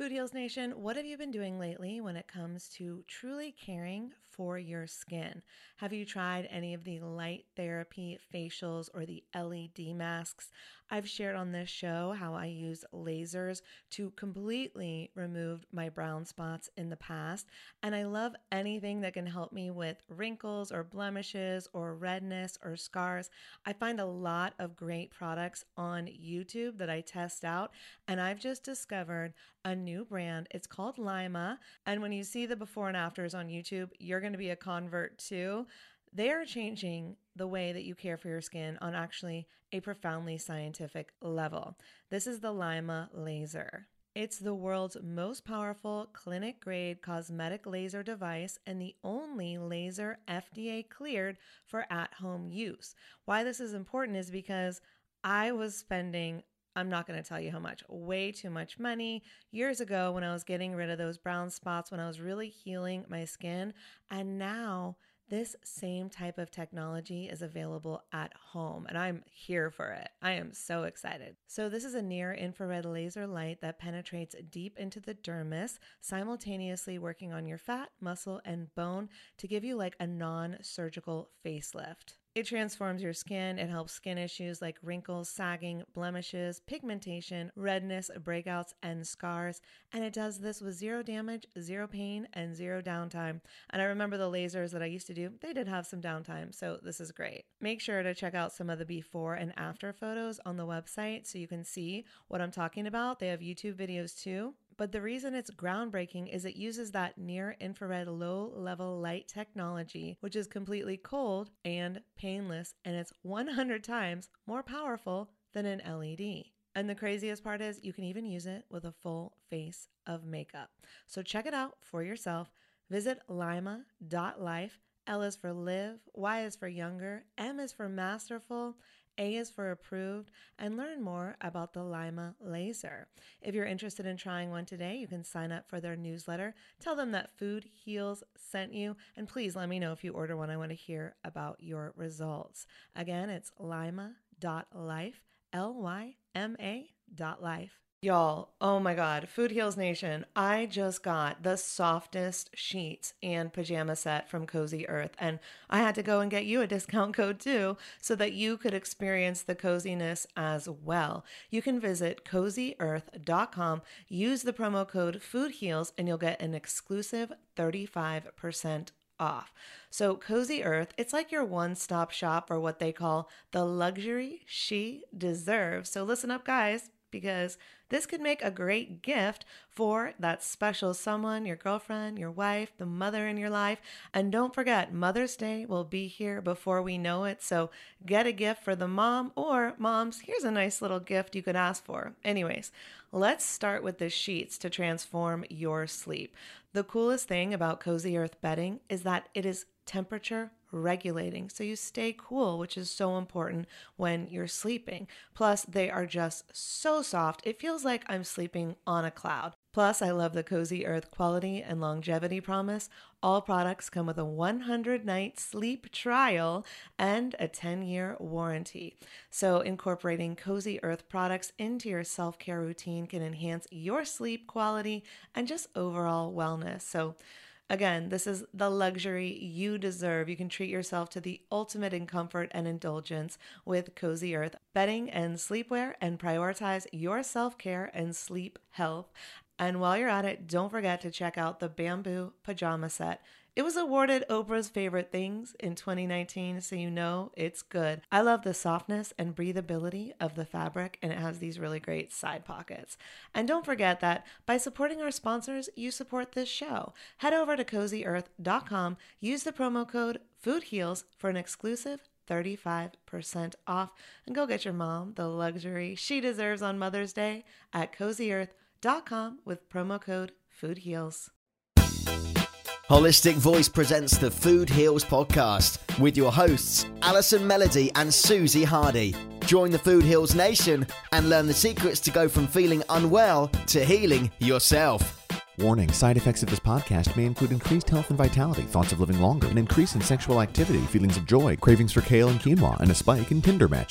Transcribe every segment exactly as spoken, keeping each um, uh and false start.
Food Heals Nation, what have you been doing lately when it comes to truly caring for your skin? Have you tried any of the light therapy facials or the L E D masks? I've shared on this show how I use lasers to completely remove my brown spots in the past, and I love anything that can help me with wrinkles or blemishes or redness or scars. I find a lot of great products on YouTube that I test out, and I've just discovered a new brand. It's called Lima. And when you see the before and afters on YouTube, you're going to be a convert too. They are changing the way that you care for your skin on actually a profoundly scientific level. This is the Lima laser. It's the world's most powerful clinic-grade cosmetic laser device and the only laser F D A cleared for at-home use. Why this is important is because I was spending I'm not going to tell you how much, way too much money years ago when I was getting rid of those brown spots, when I was really healing my skin. And now this same type of technology is available at home, and I'm here for it. I am so excited. So this is a near infrared laser light that penetrates deep into the dermis, simultaneously working on your fat, muscle, and bone to give you like a non-surgical facelift. It transforms your skin. It helps skin issues like wrinkles, sagging, blemishes, pigmentation, redness, breakouts, and scars. And it does this with zero damage, zero pain, and zero downtime. And I remember the lasers that I used to do, they did have some downtime, so this is great. Make sure to check out some of the before and after photos on the website so you can see what I'm talking about. They have YouTube videos too. But the reason it's groundbreaking is it uses that near-infrared low-level light technology, which is completely cold and painless, and it's one hundred times more powerful than an L E D. And the craziest part is you can even use it with a full face of makeup. So check it out for yourself. Visit lima dot life. L is for live, Y is for younger, M is for masterful, A is for approved, and learn more about the Lima laser. If you're interested in trying one today, you can sign up for their newsletter. Tell them that Food Heals sent you, and please let me know if you order one. I want to hear about your results. Again, it's lima dot life, L Y M A dot life. Y'all, oh my God, Food Heals Nation, I just got the softest sheets and pajama set from Cozy Earth, and I had to go and get you a discount code too so that you could experience the coziness as well. You can visit cozy earth dot com, use the promo code FOODHEALS, and you'll get an exclusive thirty-five percent off. So Cozy Earth, it's like your one-stop shop for what they call the luxury she deserves. So listen up, guys, because this could make a great gift for that special someone, your girlfriend, your wife, the mother in your life. And don't forget, Mother's Day will be here before we know it. So get a gift for the mom, or moms, here's a nice little gift you could ask for. Anyways, let's start with the sheets to transform your sleep. The coolest thing about Cozy Earth bedding is that it is temperature regulating, so you stay cool, which is so important when you're sleeping. Plus, they are just so soft. It feels like I'm sleeping on a cloud. Plus, I love the Cozy Earth quality and longevity promise. All products come with a one hundred night sleep trial and a ten year warranty. So incorporating Cozy Earth products into your self-care routine can enhance your sleep quality and just overall wellness. So again, this is the luxury you deserve. You can treat yourself to the ultimate in comfort and indulgence with Cozy Earth bedding and sleepwear, and prioritize your self-care and sleep health. And while you're at it, don't forget to check out the Bamboo Pajama Set. It was awarded Oprah's Favorite Things in twenty nineteen, so you know it's good. I love the softness and breathability of the fabric, and it has these really great side pockets. And don't forget that by supporting our sponsors, you support this show. Head over to cozy earth dot com, use the promo code FOODHEALS for an exclusive thirty-five percent off, and go get your mom the luxury she deserves on Mother's Day at cozy earth dot com with promo code FOODHEALS. Holistic Voice presents the Food Heals podcast with your hosts, Alison Melody and Susie Hardy. Join the Food Heals Nation and learn the secrets to go from feeling unwell to healing yourself. Warning, side effects of this podcast may include increased health and vitality, thoughts of living longer, an increase in sexual activity, feelings of joy, cravings for kale and quinoa, and a spike in Tinder matches.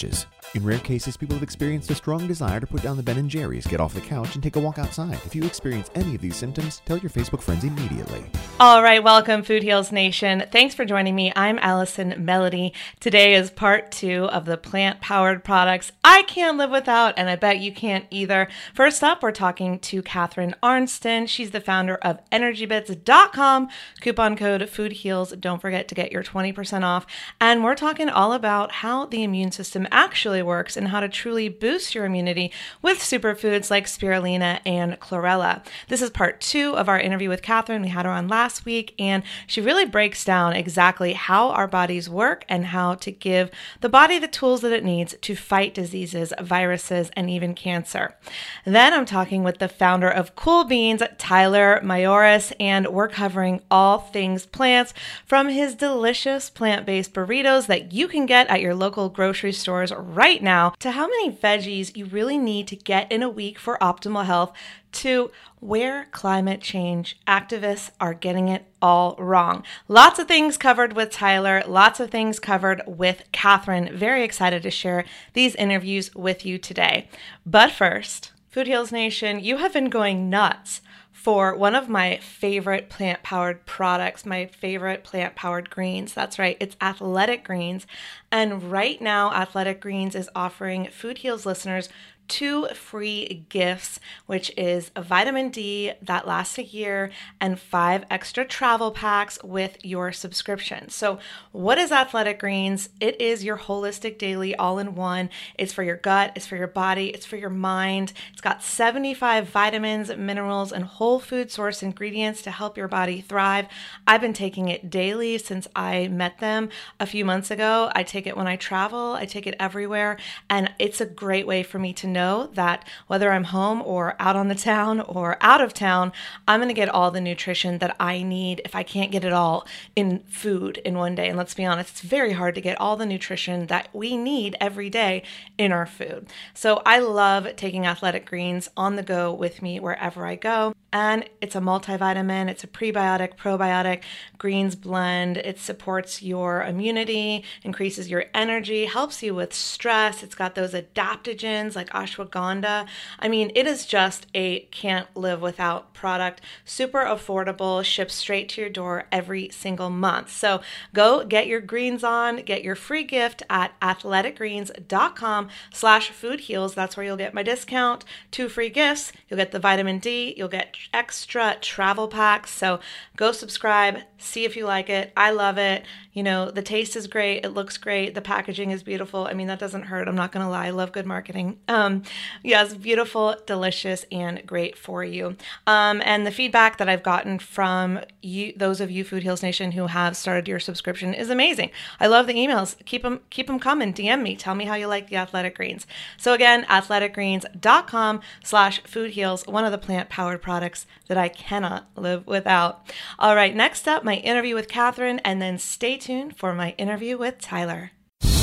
In rare cases, people have experienced a strong desire to put down the Ben and Jerry's, get off the couch, and take a walk outside. If you experience any of these symptoms, tell your Facebook friends immediately. All right, welcome Food Heals Nation. Thanks for joining me. I'm Allison Melody. Today is part two of the plant-powered products I can't live without, and I bet you can't either. First up, we're talking to Catherine Arnston. She's the founder of energy bits dot com. Coupon code FOODHEALS. Don't forget to get your twenty percent off. And we're talking all about how the immune system actually works and how to truly boost your immunity with superfoods like spirulina and chlorella. This is part two of our interview with Catherine. We had her on last week, and she really breaks down exactly how our bodies work and how to give the body the tools that it needs to fight diseases, viruses, and even cancer. Then I'm talking with the founder of Cool Beans, Tyler Mayorkas, and we're covering all things plants, from his delicious plant-based burritos that you can get at your local grocery stores right now, to how many veggies you really need to get in a week for optimal health, to where climate change activists are getting it all wrong. Lots of things covered with Tyler, lots of things covered with Catherine. Very excited to share these interviews with you today. But first, Food Heals Nation, you have been going nuts for one of my favorite plant-powered products, my favorite plant-powered greens. That's right, it's Athletic Greens. And right now, Athletic Greens is offering Food Heals listeners two free gifts, which is a vitamin D that lasts a year and five extra travel packs with your subscription. So what is Athletic Greens? It is your holistic daily all-in-one. It's for your gut, it's for your body, it's for your mind. It's got seventy-five vitamins, minerals, and whole food source ingredients to help your body thrive. I've been taking it daily since I met them a few months ago. I take it when I travel, I take it everywhere, and it's a great way for me to know that whether I'm home or out on the town or out of town, I'm going to get all the nutrition that I need if I can't get it all in food in one day. And let's be honest, it's very hard to get all the nutrition that we need every day in our food. So I love taking Athletic Greens on the go with me wherever I go. And it's a multivitamin, it's a prebiotic, probiotic greens blend. It supports your immunity, increases your energy, helps you with stress. It's got those adaptogens like ashwagandha. I mean, it is just a can't live without product. Super affordable, ships straight to your door every single month. So go get your greens on, get your free gift at athletic greens dot com slash food heals. That's where you'll get my discount, two free gifts. You'll get the vitamin D, you'll get extra travel packs. So go subscribe, see if you like it. I love it. You know, the taste is great. It looks great. The packaging is beautiful. I mean, that doesn't hurt. I'm not going to lie. I love good marketing. Um, yeah, it's beautiful, delicious, and great for you. Um, and the feedback that I've gotten from you, those of you Food Heals Nation who have started your subscription, is amazing. I love the emails. Keep them, keep them coming. D M me. Tell me how you like the Athletic Greens. So again, athletic greens dot com slash food heals, one of the plant-powered products that I cannot live without. All right, next up, my interview with Catherine, and then stay tuned for my interview with Tyler.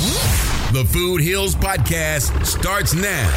The Food Heals Podcast starts now.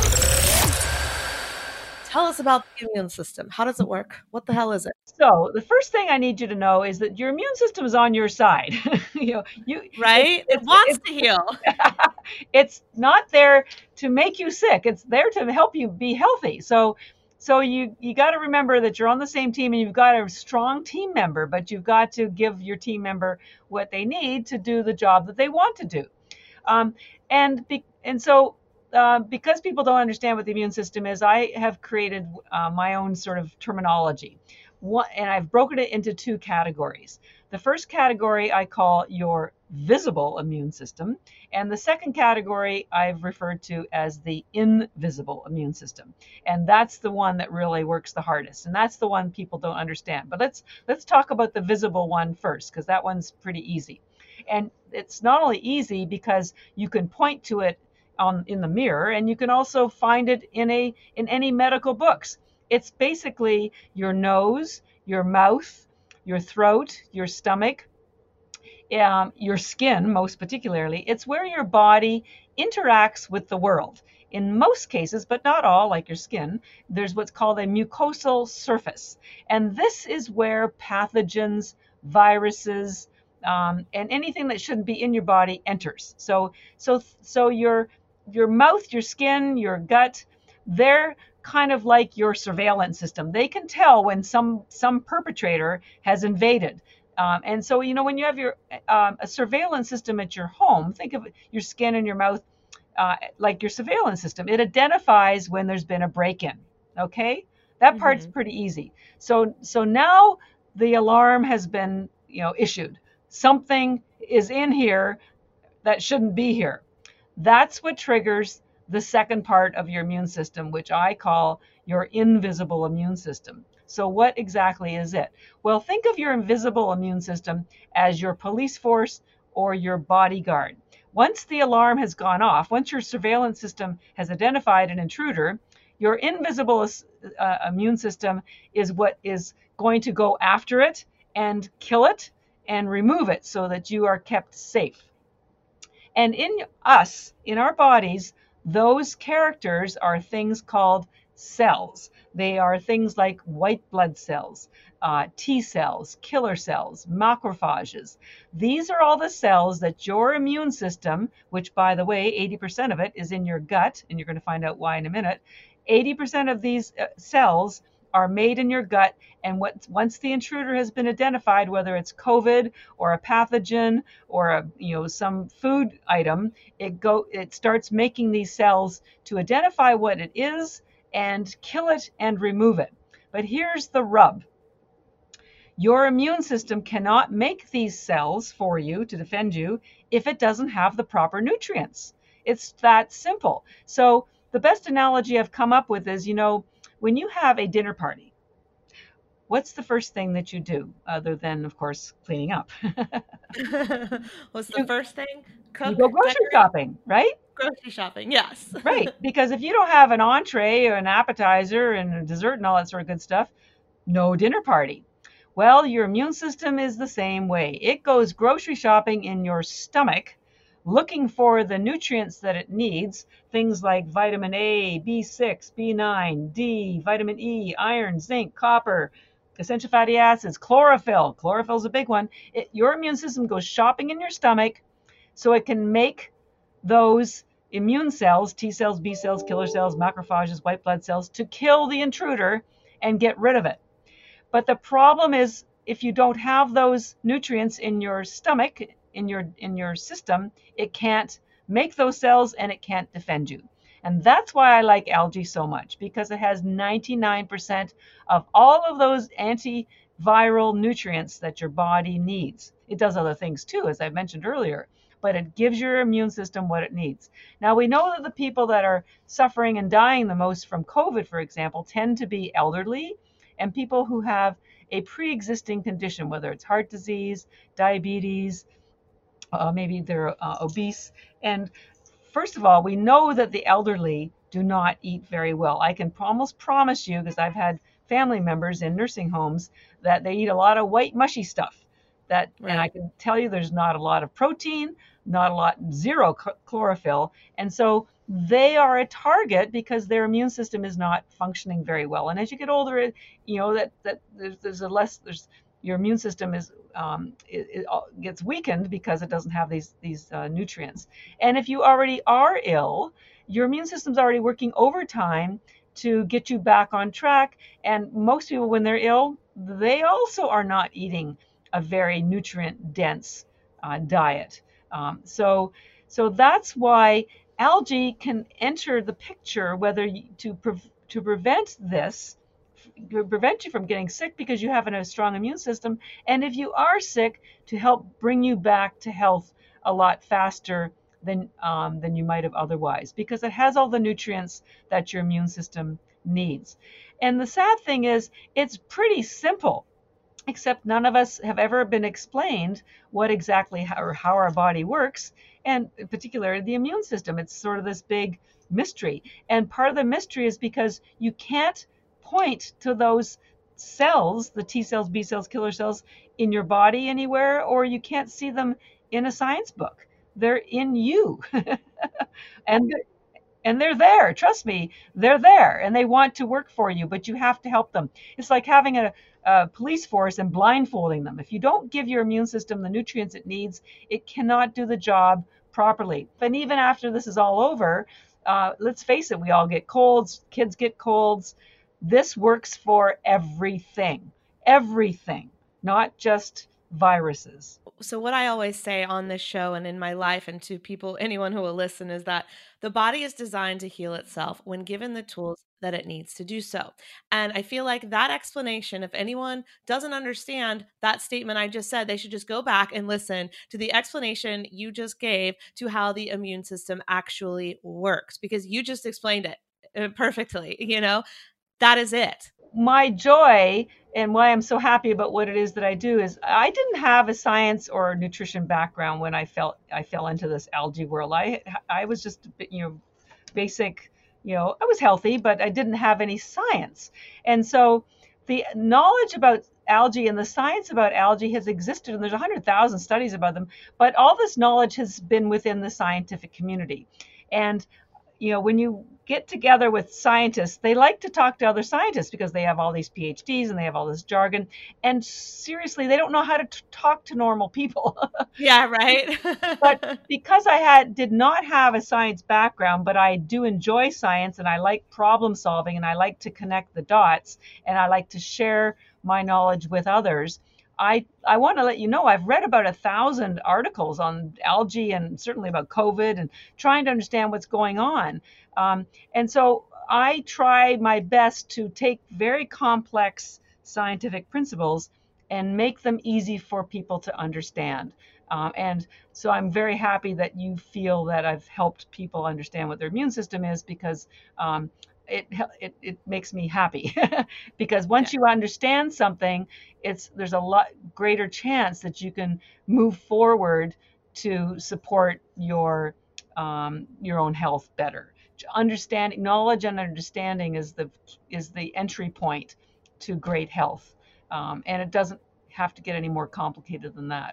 Tell us about the immune system. How does it work? What the hell is it? So the first thing I need you to know is that your immune system is on your side. you know, you right? It's, it wants it's, to heal. It's not there to make you sick. It's there to help you be healthy. So So you, you got to remember that you're on the same team and you've got a strong team member, but you've got to give your team member what they need to do the job that they want to do. Um, and be, and so uh, because people don't understand what the immune system is, I have created uh, my own sort of terminology. One, and I've broken it into two categories. The first category I call your visible immune system, and the second category I've referred to as the invisible immune system. And that's the one that really works the hardest, and that's the one people don't understand. But let's let's talk about the visible one first, because that one's pretty easy. And it's not only easy because you can point to it on in the mirror, and you can also find it in a in any medical books. It's basically your nose, your mouth, your throat, your stomach, um, your skin, most particularly. It's where your body interacts with the world. In most cases, but not all, like your skin, there's what's called a mucosal surface. And this is where pathogens, viruses, um, and anything that shouldn't be in your body enters. So, so, so your your mouth, your skin, your gut, they're kind of like your surveillance system. They can tell when some some perpetrator has invaded. Um, and so, you know, when you have your um, a surveillance system at your home, think of your skin and your mouth uh, like your surveillance system. It identifies when there's been a break-in. Okay, that mm-hmm. part's pretty easy. So, so now the alarm has been, you know, issued. Something is in here that shouldn't be here. That's what triggers the second part of your immune system, which I call your invisible immune system. So what exactly is it? Well, think of your invisible immune system as your police force or your bodyguard. Once the alarm has gone off, once your surveillance system has identified an intruder, your invisible uh, immune system is what is going to go after it and kill it and remove it so that you are kept safe. And in us, in our bodies, those characters are things called cells. They are things like white blood cells, uh, T cells, killer cells, macrophages. These are all the cells that your immune system, which by the way, eighty percent of it is in your gut, and you're going to find out why in a minute, eighty percent of these uh, cells are made in your gut, and what, once the intruder has been identified, whether it's COVID or a pathogen or a, you know, some food item, it go it starts making these cells to identify what it is and kill it and remove it. But here's the rub. Your immune system cannot make these cells for you to defend you if it doesn't have the proper nutrients. It's that simple. So the best analogy I've come up with is, you know, when you have a dinner party, what's the first thing that you do other than, of course, cleaning up? What's the you, first thing? Cook, you go grocery decorate. shopping, right? Grocery shopping, yes. Right, because if you don't have an entree or an appetizer and a dessert and all that sort of good stuff, no dinner party. Well, your immune system is the same way. It goes grocery shopping in your stomach, looking for the nutrients that it needs, things like vitamin A, B six, B nine, D, vitamin E, iron, zinc, copper, essential fatty acids, chlorophyll. Chlorophyll is a big one. It, your immune system goes shopping in your stomach so it can make those immune cells, T cells, B cells, killer cells, macrophages, white blood cells, to kill the intruder and get rid of it. But the problem is, if you don't have those nutrients in your stomach, in your in your system, it can't make those cells and it can't defend you. And that's why I like algae so much, because it has ninety-nine percent of all of those antiviral nutrients that your body needs. It does other things too, as I mentioned earlier, but it gives your immune system what it needs. Now, we know that the people that are suffering and dying the most from COVID, for example, tend to be elderly and people who have a pre-existing condition, whether it's heart disease, diabetes, Uh, maybe they're uh, obese. And first of all, we know that the elderly do not eat very well. I can almost promise you, because I've had family members in nursing homes, that they eat a lot of white, mushy stuff. That, right. And I can tell you there's not a lot of protein, not a lot, zero chlorophyll. And so they are a target because their immune system is not functioning very well. And as you get older, you know, that, that there's, there's a less, there's, your immune system is um, it, it gets weakened because it doesn't have these these uh, nutrients. And if you already are ill, your immune system's already working overtime to get you back on track. And most people, when they're ill, they also are not eating a very nutrient-dense uh, diet. Um, so, so that's why algae can enter the picture, whether you, to pre- to prevent this. prevent you from getting sick because you have a strong immune system, and if you are sick, to help bring you back to health a lot faster than um, than you might have otherwise, because it has all the nutrients that your immune system needs. And the sad thing is, it's pretty simple, except none of us have ever been explained what exactly how, or how our body works, and in particular the immune system. It's sort of this big mystery, and part of the mystery is because you can't point to those cells, the T cells, B cells, killer cells, in your body anywhere, or you can't see them in a science book. They're in you. and and they're there. Trust me, they're there, and they want to work for you, but you have to help them. It's like having a, a police force and blindfolding them. If you don't give your immune system the nutrients it needs, it cannot do the job properly. And even after this is all over, uh, let's face it, we all get colds, kids get colds. This works for everything, everything, not just viruses. So what I always say on this show and in my life and to people, anyone who will listen, is that the body is designed to heal itself when given the tools that it needs to do so. And I feel like that explanation, if anyone doesn't understand that statement I just said, they should just go back and listen to the explanation you just gave to how the immune system actually works, because you just explained it perfectly. You know, that is it. My joy and why I'm so happy about what it is that I do is I didn't have a science or nutrition background when I felt I fell into this algae world. I I was just, you know, basic, you know, I was healthy, but I didn't have any science. And so the knowledge about algae and the science about algae has existed, and there's one hundred thousand studies about them, but all this knowledge has been within the scientific community. And you know, when you get together with scientists, they like to talk to other scientists because they have all these P H Ds and they have all this jargon. And seriously, they don't know how to t- talk to normal people. Yeah, right. But because I had did not have a science background, but I do enjoy science and I like problem solving and I like to connect the dots and I like to share my knowledge with others. I, I want to let you know I've read about a thousand articles on algae and certainly about COVID and trying to understand what's going on. Um, and so I try my best to take very complex scientific principles and make them easy for people to understand. Um, and so I'm very happy that you feel that I've helped people understand what their immune system is, because um, It, it it makes me happy because once yeah. you understand something, it's there's a lot greater chance that you can move forward to support your um, your own health better. Understanding, knowledge and understanding is the is the entry point to great health, um, and it doesn't have to get any more complicated than that.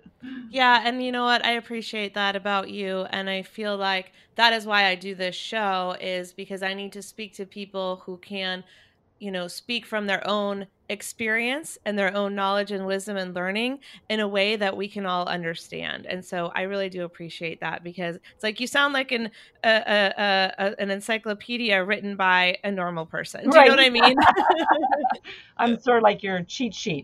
Yeah, and you know what? I appreciate that about you, and I feel like that is why I do this show, is because I need to speak to people who can, you know, speak from their own experience and their own knowledge and wisdom and learning in a way that we can all understand. And so I really do appreciate that, because it's like you sound like an a, a, a, an encyclopedia written by a normal person. Do you Right. know what I mean? I'm sort of like your cheat sheet.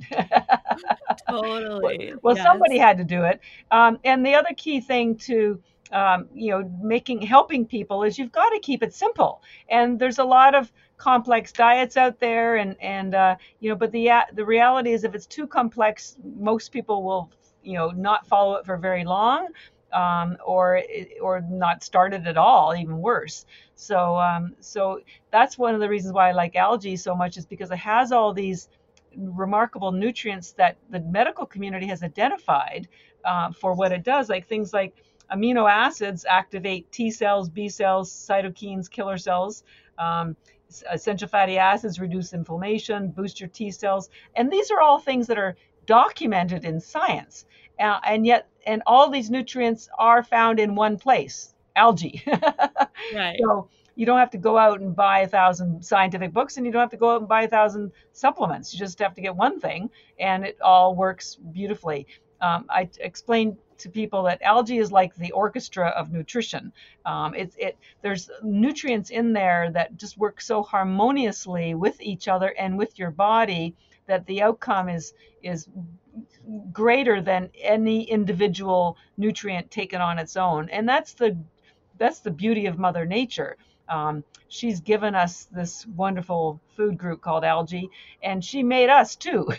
Totally. Well, Yes. somebody had to do it. Um, and the other key thing to um, you know, making helping people is you've got to keep it simple. And there's a lot of complex diets out there, and and uh, you know, but the the reality is if it's too complex, most people will, you know, not follow it for very long, um, or or not start it at all, even worse. So um, so that's one of the reasons why I like algae so much, is because it has all these remarkable nutrients that the medical community has identified uh, for what it does, like things like amino acids activate T cells, B cells, cytokines, killer cells. Um, essential fatty acids reduce inflammation, boost your T cells. And these are all things that are documented in science. Uh, and yet, and all these nutrients are found in one place, algae. Right. So you don't have to go out and buy a thousand scientific books, and you don't have to go out and buy a thousand supplements. You just have to get one thing, and it all works beautifully. Um, I explained to people that algae is like the orchestra of nutrition. Um, it's it there's nutrients in there that just work so harmoniously with each other and with your body that the outcome is is greater than any individual nutrient taken on its own. And that's the that's the beauty of Mother Nature. Um, she's given us this wonderful food group called algae, and she made us too.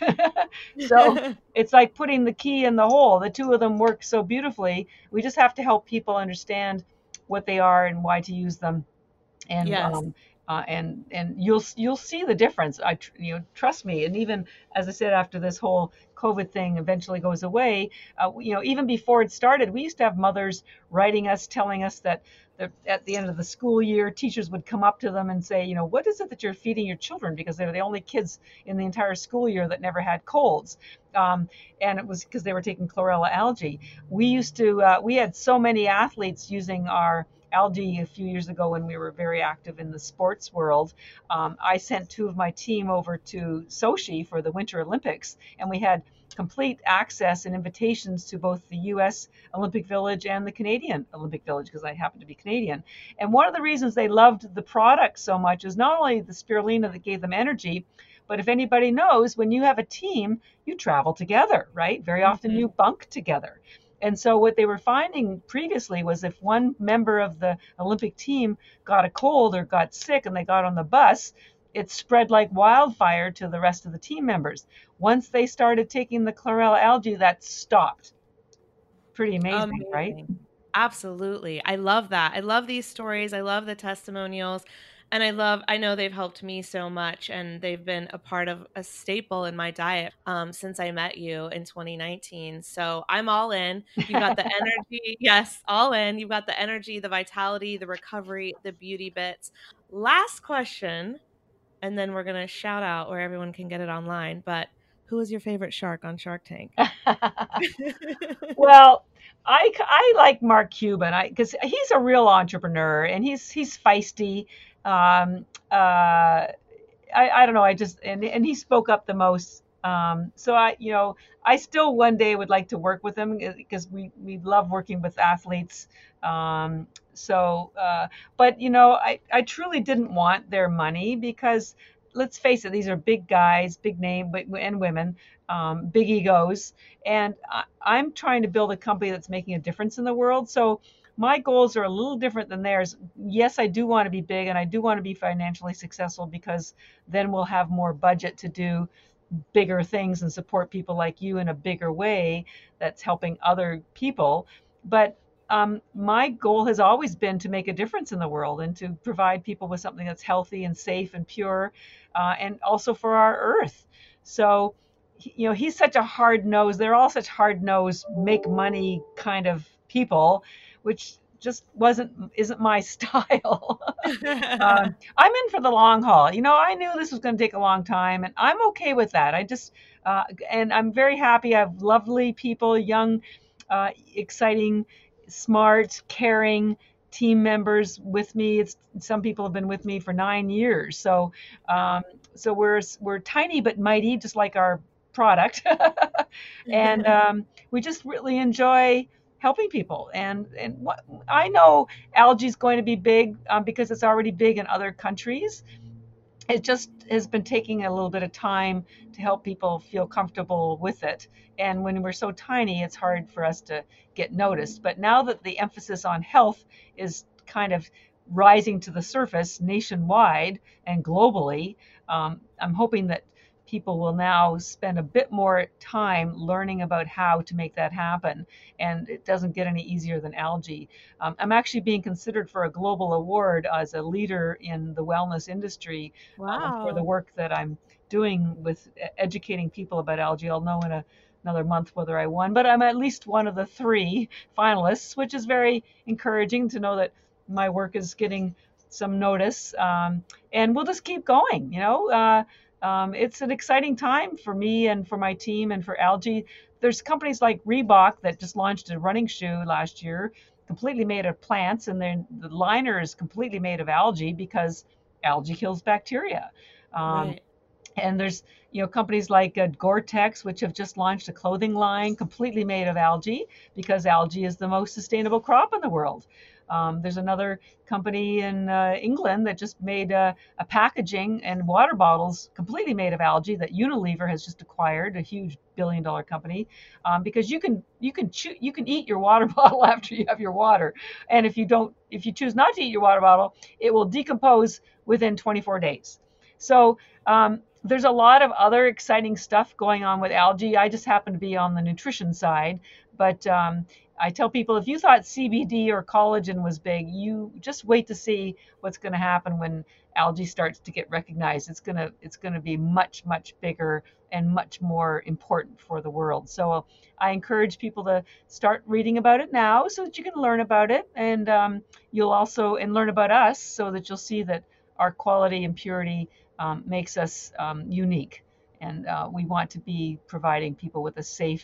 So it's like putting the key in the hole. The two of them work so beautifully. We just have to help people understand what they are and why to use them. And Yes. um, uh, and and you'll you'll see the difference. I you know trust me. And even as I said, after this whole COVID thing eventually goes away, uh, you know, even before it started, we used to have mothers writing us, telling us that at the end of the school year, teachers would come up to them and say, you know, what is it that you're feeding your children? Because they were the only kids in the entire school year that never had colds. Um, and it was because they were taking chlorella algae. We used to, uh, we had so many athletes using our algae a few years ago when we were very active in the sports world. Um, I sent two of my team over to Sochi for the Winter Olympics, and we had complete access and invitations to both the U S Olympic Village and the Canadian Olympic Village, because I happen to be Canadian. And one of the reasons they loved the product so much is not only the spirulina that gave them energy, but if anybody knows, when you have a team, you travel together, right? Very often you bunk together. And so what they were finding previously was if one member of the Olympic team got a cold or got sick and they got on the bus, it spread like wildfire to the rest of the team members. Once they started taking the chlorella algae, that stopped. Pretty amazing, Amazing. right? Absolutely. I love that. I love these stories. I love the testimonials. And I love, I know they've helped me so much, and they've been a part of a staple in my diet um, since I met you in twenty nineteen. So I'm all in. You've got the energy. Yes, all in. You've got the energy, the vitality, the recovery, the beauty bits. Last question, and then we're going to shout out where everyone can get it online. But who is your favorite shark on Shark Tank? Well, I, I like Mark Cuban because he's a real entrepreneur and he's he's feisty. Um, uh, I, I don't know. I just and, and he spoke up the most. Um, so I, you know, I still one day would like to work with him because we we love working with athletes. Um, so, uh, but you know, I I truly didn't want their money because let's face it, these are big guys, big name, but and women, um, big egos, and I, I'm trying to build a company that's making a difference in the world. So my goals are a little different than theirs. Yes, I do want to be big and I do want to be financially successful because then we'll have more budget to do bigger things and support people like you in a bigger way that's helping other people. But um, my goal has always been to make a difference in the world and to provide people with something that's healthy and safe and pure, uh, and also for our earth. So, you know, he's such a hard nose. They're all such hard nosed, make money kind of people, which just wasn't isn't my style. um, I'm in for the long haul. You know, I knew this was going to take a long time, and I'm okay with that. I just uh, and I'm very happy. I have lovely people, young, uh, exciting, smart, caring team members with me. It's some people have been with me for nine years. So um, so we're we're tiny but mighty, just like our product, and um, we just really enjoy helping people. And and what, I know algae is going to be big um, because it's already big in other countries. It just has been taking a little bit of time to help people feel comfortable with it. And when we're so tiny, it's hard for us to get noticed. But now that the emphasis on health is kind of rising to the surface nationwide and globally, um, I'm hoping that people will now spend a bit more time learning about how to make that happen. And it doesn't get any easier than algae. Um, I'm actually being considered for a global award as a leader in the wellness industry. Wow. um, for the work that I'm doing with educating people about algae. I'll know in a, another month whether I won, but I'm at least one of the three finalists, which is very encouraging to know that my work is getting some notice. Um, and we'll just keep going, you know. Uh, Um, it's an exciting time for me and for my team and for algae. There's companies like Reebok that just launched a running shoe last year, completely made of plants, and then the liner is completely made of algae because algae kills bacteria. Um, Right. And there's, you know, companies like uh, Gore-Tex, which have just launched a clothing line completely made of algae because algae is the most sustainable crop in the world. Um, there's another company in uh, England that just made a, a packaging and water bottles completely made of algae that Unilever has just acquired, a huge billion dollar company, um, because you can you can chew, you can eat your water bottle after you have your water, and if you don't if you choose not to eat your water bottle, it will decompose within twenty-four days. So um, there's a lot of other exciting stuff going on with algae. I just happen to be on the nutrition side, but um, I tell people if you thought C B D or collagen was big, you just wait to see what's going to happen when algae starts to get recognized. It's going to it's going to be much, much bigger and much more important for the world. So I encourage people to start reading about it now so that you can learn about it, and um, you'll also and learn about us so that you'll see that our quality and purity um, makes us um, unique. And uh, we want to be providing people with a safe,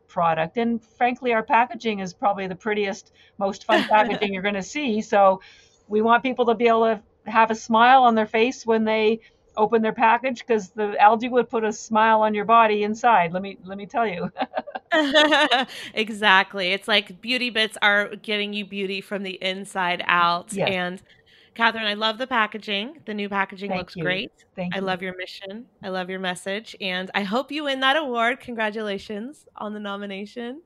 product. And frankly, our packaging is probably the prettiest, most fun packaging you're going to see. So we want people to be able to have a smile on their face when they open their package, because the algae would put a smile on your body inside. Let me let me tell you. Exactly. It's like Beauty Bits are getting you beauty from the inside out. Yes. And Catherine, I love the packaging. The new packaging Thank looks you. great. Thank I you. love your mission. I love your message. And I hope you win that award. Congratulations on the nomination.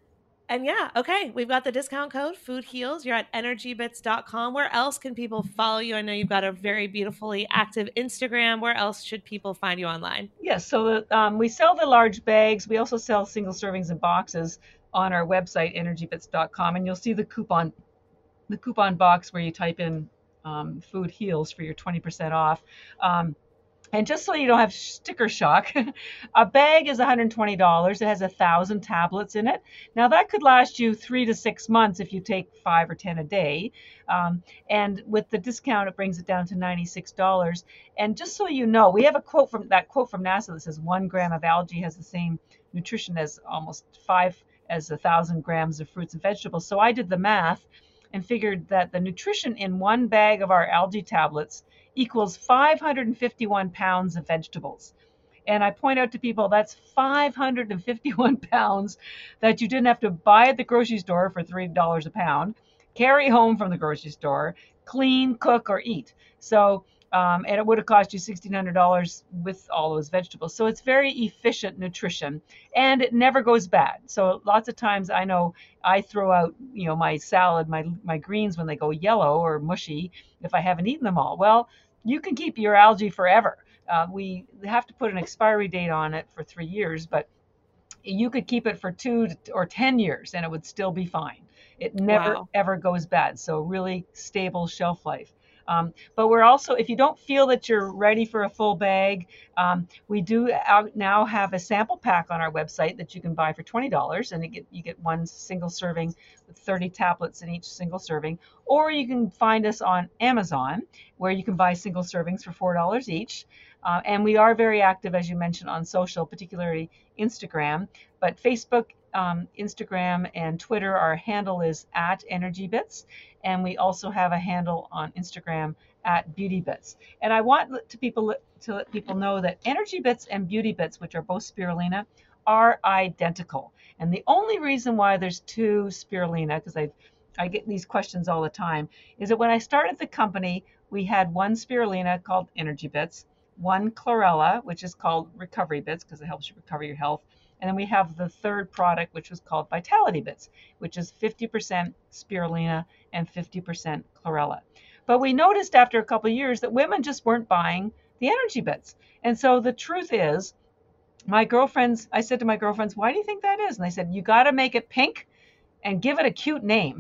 And yeah, okay, we've got the discount code Food Heals. You're at energy bits dot com. Where else can people follow you? I know you've got a very beautifully active Instagram. Where else should people find you online? Yes, so um, we sell the large bags. We also sell single servings and boxes on our website, energy bits dot com, and you'll see the coupon, the coupon box where you type in um, Food Heals for your twenty percent off. Um, And just so you don't have sticker shock, a bag is one hundred twenty dollars. It has a thousand tablets in it. Now that could last you three to six months if you take five or ten a day. Um, and with the discount, it brings it down to ninety-six dollars. And just so you know, we have a quote from that quote from NASA that says one gram of algae has the same nutrition as almost five as a thousand grams of fruits and vegetables. So I did the math and figured that the nutrition in one bag of our algae tablets equals five hundred fifty-one pounds of vegetables. And I point out to people that's five hundred fifty-one pounds that you didn't have to buy at the grocery store for three dollars a pound, carry home from the grocery store, clean, cook, or eat. So, um, and it would have cost you sixteen hundred dollars with all those vegetables. So it's very efficient nutrition, and it never goes bad. So lots of times I know I throw out, you know, my salad, my my greens when they go yellow or mushy if I haven't eaten them all. Well, you can keep your algae forever. Uh, we have to put an expiry date on it for three years, but you could keep it for two or ten years and it would still be fine. It never, Wow. ever goes bad. So really stable shelf life. Um, but we're also, if you don't feel that you're ready for a full bag, um, we do now have a sample pack on our website that you can buy for twenty dollars, and you get, you get one single serving with thirty tablets in each single serving. Or you can find us on Amazon, where you can buy single servings for four dollars each. Uh, and we are very active, as you mentioned, on social, particularly Instagram. But Facebook, um, Instagram, and Twitter, our handle is at EnergyBits. And we also have a handle on Instagram at BeautyBits. And I want to people to let people know that EnergyBits and BeautyBits, which are both spirulina, are identical. And the only reason why there's two spirulina, because I I get these questions all the time, is that when I started the company, we had one spirulina called EnergyBits, one chlorella, which is called Recovery Bits because it helps you recover your health. And then we have the third product, which was called Vitality Bits, which is fifty percent spirulina and fifty percent chlorella. But we noticed after a couple of years that women just weren't buying the Energy Bits. And so the truth is, my girlfriends, I said to my girlfriends, why do you think that is? And they said, you got to make it pink and give it a cute name.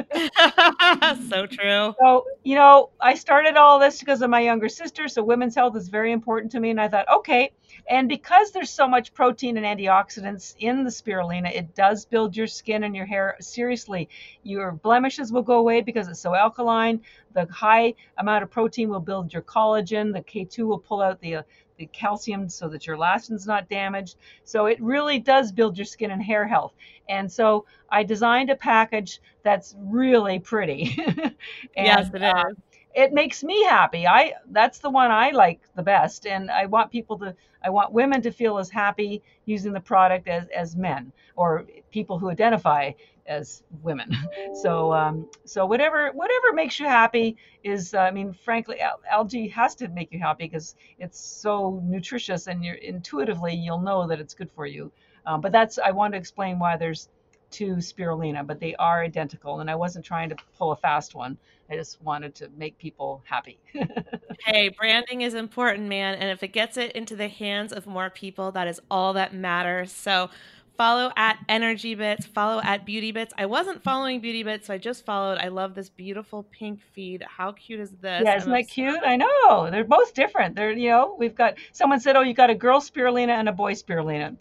So true. So, you know, I started all this because of my younger sister. So women's health is very important to me. And I thought, okay. And because there's so much protein and antioxidants in the spirulina, it does build your skin and your hair. Seriously, your blemishes will go away because it's so alkaline. The high amount of protein will build your collagen. The K two will pull out the, uh, the calcium so that your elastin's not damaged. So it really does build your skin and hair health. And so I designed a package that's really pretty. and, Yes, it is. Uh, it makes me happy. I that's the one I like the best, and I want people to I want women to feel as happy using the product as as men or people who identify as women. So um, so whatever whatever makes you happy is uh, I mean frankly al- algae has to make you happy because it's so nutritious and you're intuitively you'll know that it's good for you. Um, but that's I want to explain why there's two spirulina, but they are identical, and I wasn't trying to pull a fast one. I just wanted to make people happy. Hey, branding is important, man. And if it gets it into the hands of more people, that is all that matters. So follow at Energy Bits, follow at Beauty Bits. I wasn't following Beauty Bits, so I just followed. I love this beautiful pink feed. How cute is this? Yeah, isn't I'm that cute? I know. They're both different. They're, you know, we've got, someone said, oh, you got a girl spirulina and a boy spirulina.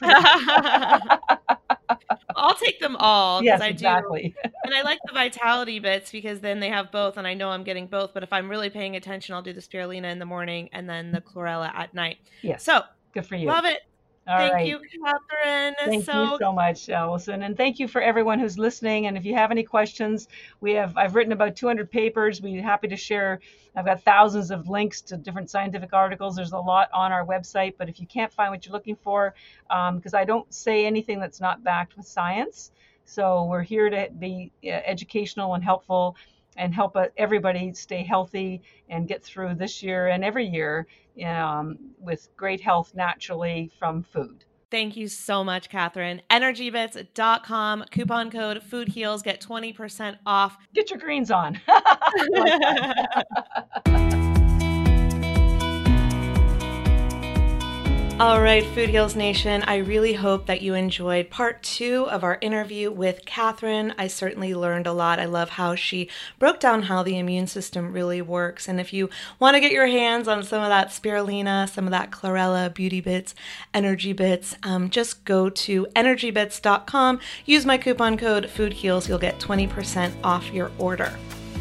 I'll take them all. Yes, I exactly. do. And I like the Vitality Bits because then they have both, and I know I'm getting both. But if I'm really paying attention, I'll do the spirulina in the morning and then the chlorella at night. Yes. So good for you. love it. All Thank right. you, Catherine. Thank you So so much, Allison. And thank you for everyone who's listening. And if you have any questions, we have, I've written about two hundred papers. We're happy to share. I've got thousands of links to different scientific articles. There's a lot on our website, but if you can't find what you're looking for, because um, I don't say anything that's not backed with science. So we're here to be uh, educational and helpful and help uh, everybody stay healthy and get through this year and every year um, with great health naturally from food. thank you so much, Catherine. energy bits dot com, coupon code FOODHEALS, get twenty percent off. Get your greens on. All right, Food Heals Nation, I really hope that you enjoyed part two of our interview with Catherine. I certainly learned a lot. I love how she broke down how the immune system really works. And if you want to get your hands on some of that spirulina, some of that chlorella, Beauty Bits, Energy Bits, um, just go to energy bits dot com. Use my coupon code FOODHEALS. You'll get twenty percent off your order.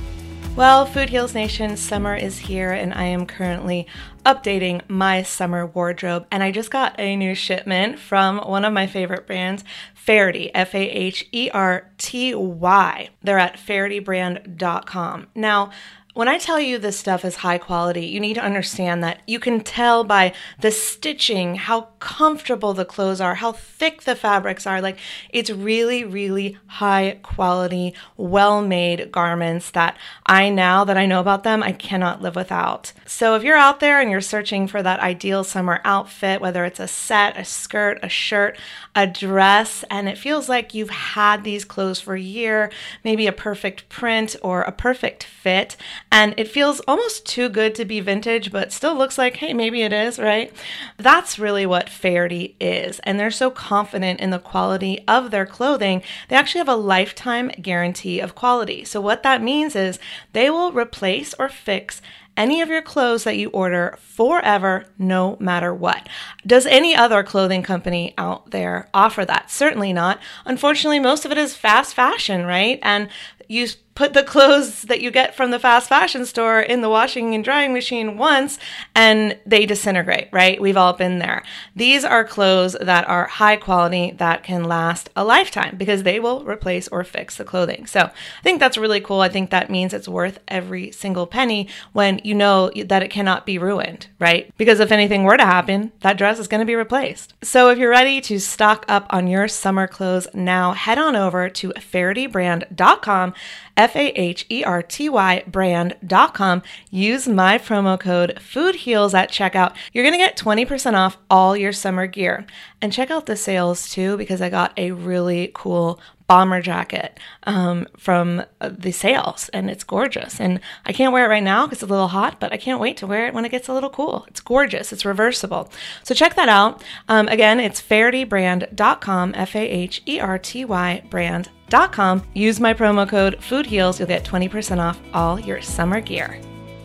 Well, Food Heals Nation, summer is here and I am currently updating my summer wardrobe, and I just got a new shipment from one of my favorite brands, Faherty, F A H E R T Y. They're at faherty brand dot com. Now, when I tell you this stuff is high quality, you need to understand that you can tell by the stitching how comfortable the clothes are, how thick the fabrics are. Like, it's really, really high quality, well-made garments that I, now that I know about them, I cannot live without. So if you're out there and you're searching for that ideal summer outfit, whether it's a set, a skirt, a shirt, a dress, and it feels like you've had these clothes for a year, maybe a perfect print or a perfect fit, and it feels almost too good to be vintage, but still looks like, hey, maybe it is, right? That's really what Faherty is. And they're so confident in the quality of their clothing, they actually have a lifetime guarantee of quality. So what that means is they will replace or fix any of your clothes that you order forever, no matter what. Does any other clothing company out there offer that? Certainly not. Unfortunately, most of it is fast fashion, right? And you put the clothes that you get from the fast fashion store in the washing and drying machine once and they disintegrate, right? We've all been there. These are clothes that are high quality that can last a lifetime because they will replace or fix the clothing. So I think that's really cool. I think that means it's worth every single penny when you know that it cannot be ruined, right? Because if anything were to happen, that dress is going to be replaced. So if you're ready to stock up on your summer clothes now, head on over to faherty brand dot com, F A H E R T Y brand dot com. Use my promo code FOODHEALS at checkout. You're going to get twenty percent off all your summer gear. And check out the sales too, because I got a really cool bomber jacket um, from the sales, and it's gorgeous. And I can't wear it right now because it's a little hot, but I can't wait to wear it when it gets a little cool. It's gorgeous. It's reversible. So check that out. Um, again, it's faherty brand dot com, F A H E R T Y brand dot com. Use my promo code FOODHEALS. You'll get twenty percent off all your summer gear.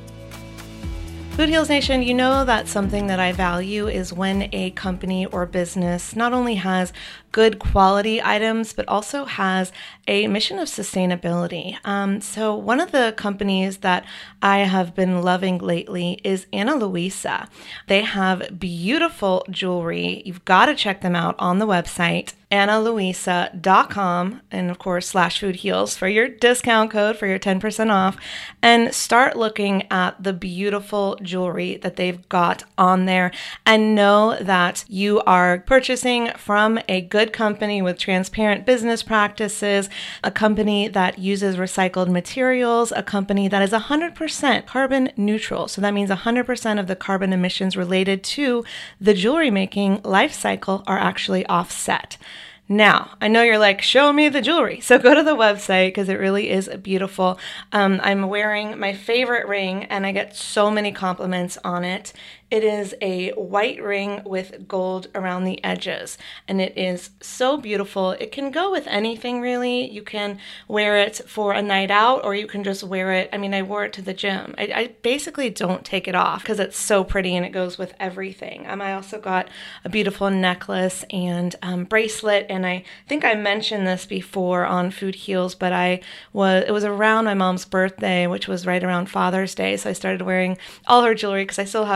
Food Heals Nation, you know that something that I value is when a company or business not only has good quality items, but also has a mission of sustainability. Um, so one of the companies that I have been loving lately is Ana Luisa. They have beautiful jewelry. You've got to check them out on the website, ana luisa dot com, and of course, slash food heals for your discount code for your ten percent off, and start looking at the beautiful jewelry that they've got on there, and know that you are purchasing from a good company with transparent business practices, a company that uses recycled materials, a company that is one hundred percent carbon neutral. So that means one hundred percent of the carbon emissions related to the jewelry making life cycle are actually offset. Now, I know you're like, show me the jewelry. So go to the website because it really is beautiful. Um, I'm wearing my favorite ring and I get so many compliments on it. It is a white ring with gold around the edges, and it is so beautiful. It can go with anything, really. You can wear it for a night out, or you can just wear it. I mean, I wore it to the gym. I, I basically don't take it off because it's so pretty and it goes with everything. Um, I also got a beautiful necklace and um, bracelet, and I think I mentioned this before on Food Heals, but I was it was around my mom's birthday, which was right around Father's Day, so I started wearing all her jewelry because I still have her jewelry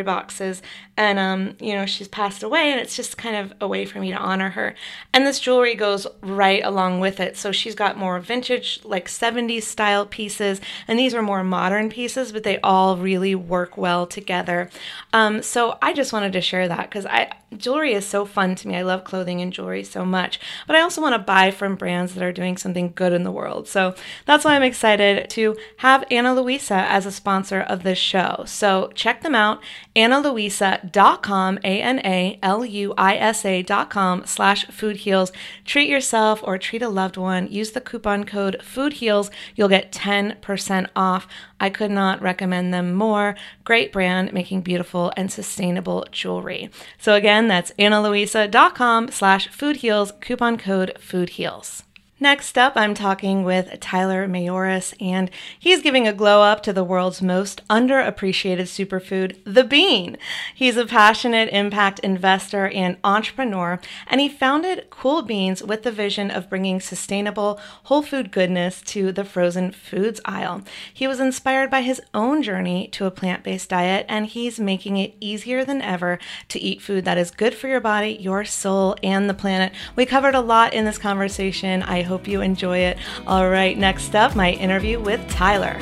jewelry boxes. And, um, you know, she's passed away, and it's just kind of a way for me to honor her. And this jewelry goes right along with it. So she's got more vintage, like seventies style pieces, and these are more modern pieces, but they all really work well together. Um, so I just wanted to share that because I jewelry is so fun to me. I love clothing and jewelry so much, but I also want to buy from brands that are doing something good in the world. So that's why I'm excited to have Ana Luisa as a sponsor of this show. So check them out, ana luisa dot com, A N A L U I S A dot com slash food heals. Treat yourself or treat a loved one. Use the coupon code FOODHEALS. You'll get ten percent off. I could not recommend them more. Great brand making beautiful and sustainable jewelry. So again, that's ana luisa dot com slash food heals, coupon code FOODHEALS. Next up, I'm talking with Tyler Mayoris, and he's giving a glow up to the world's most underappreciated superfood, the bean. He's a passionate impact investor and entrepreneur, and he founded Cool Beans with the vision of bringing sustainable, whole food goodness to the frozen foods aisle. He was inspired by his own journey to a plant-based diet, and he's making it easier than ever to eat food that is good for your body, your soul, and the planet. We covered a lot in this conversation. I hope you enjoy it. All right, next up, my interview with Tyler.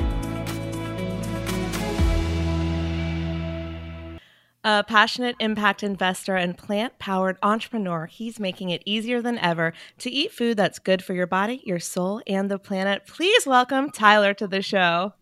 A passionate impact investor and plant-powered entrepreneur, he's making it easier than ever to eat food that's good for your body, your soul, and the planet. Please welcome Tyler to the show.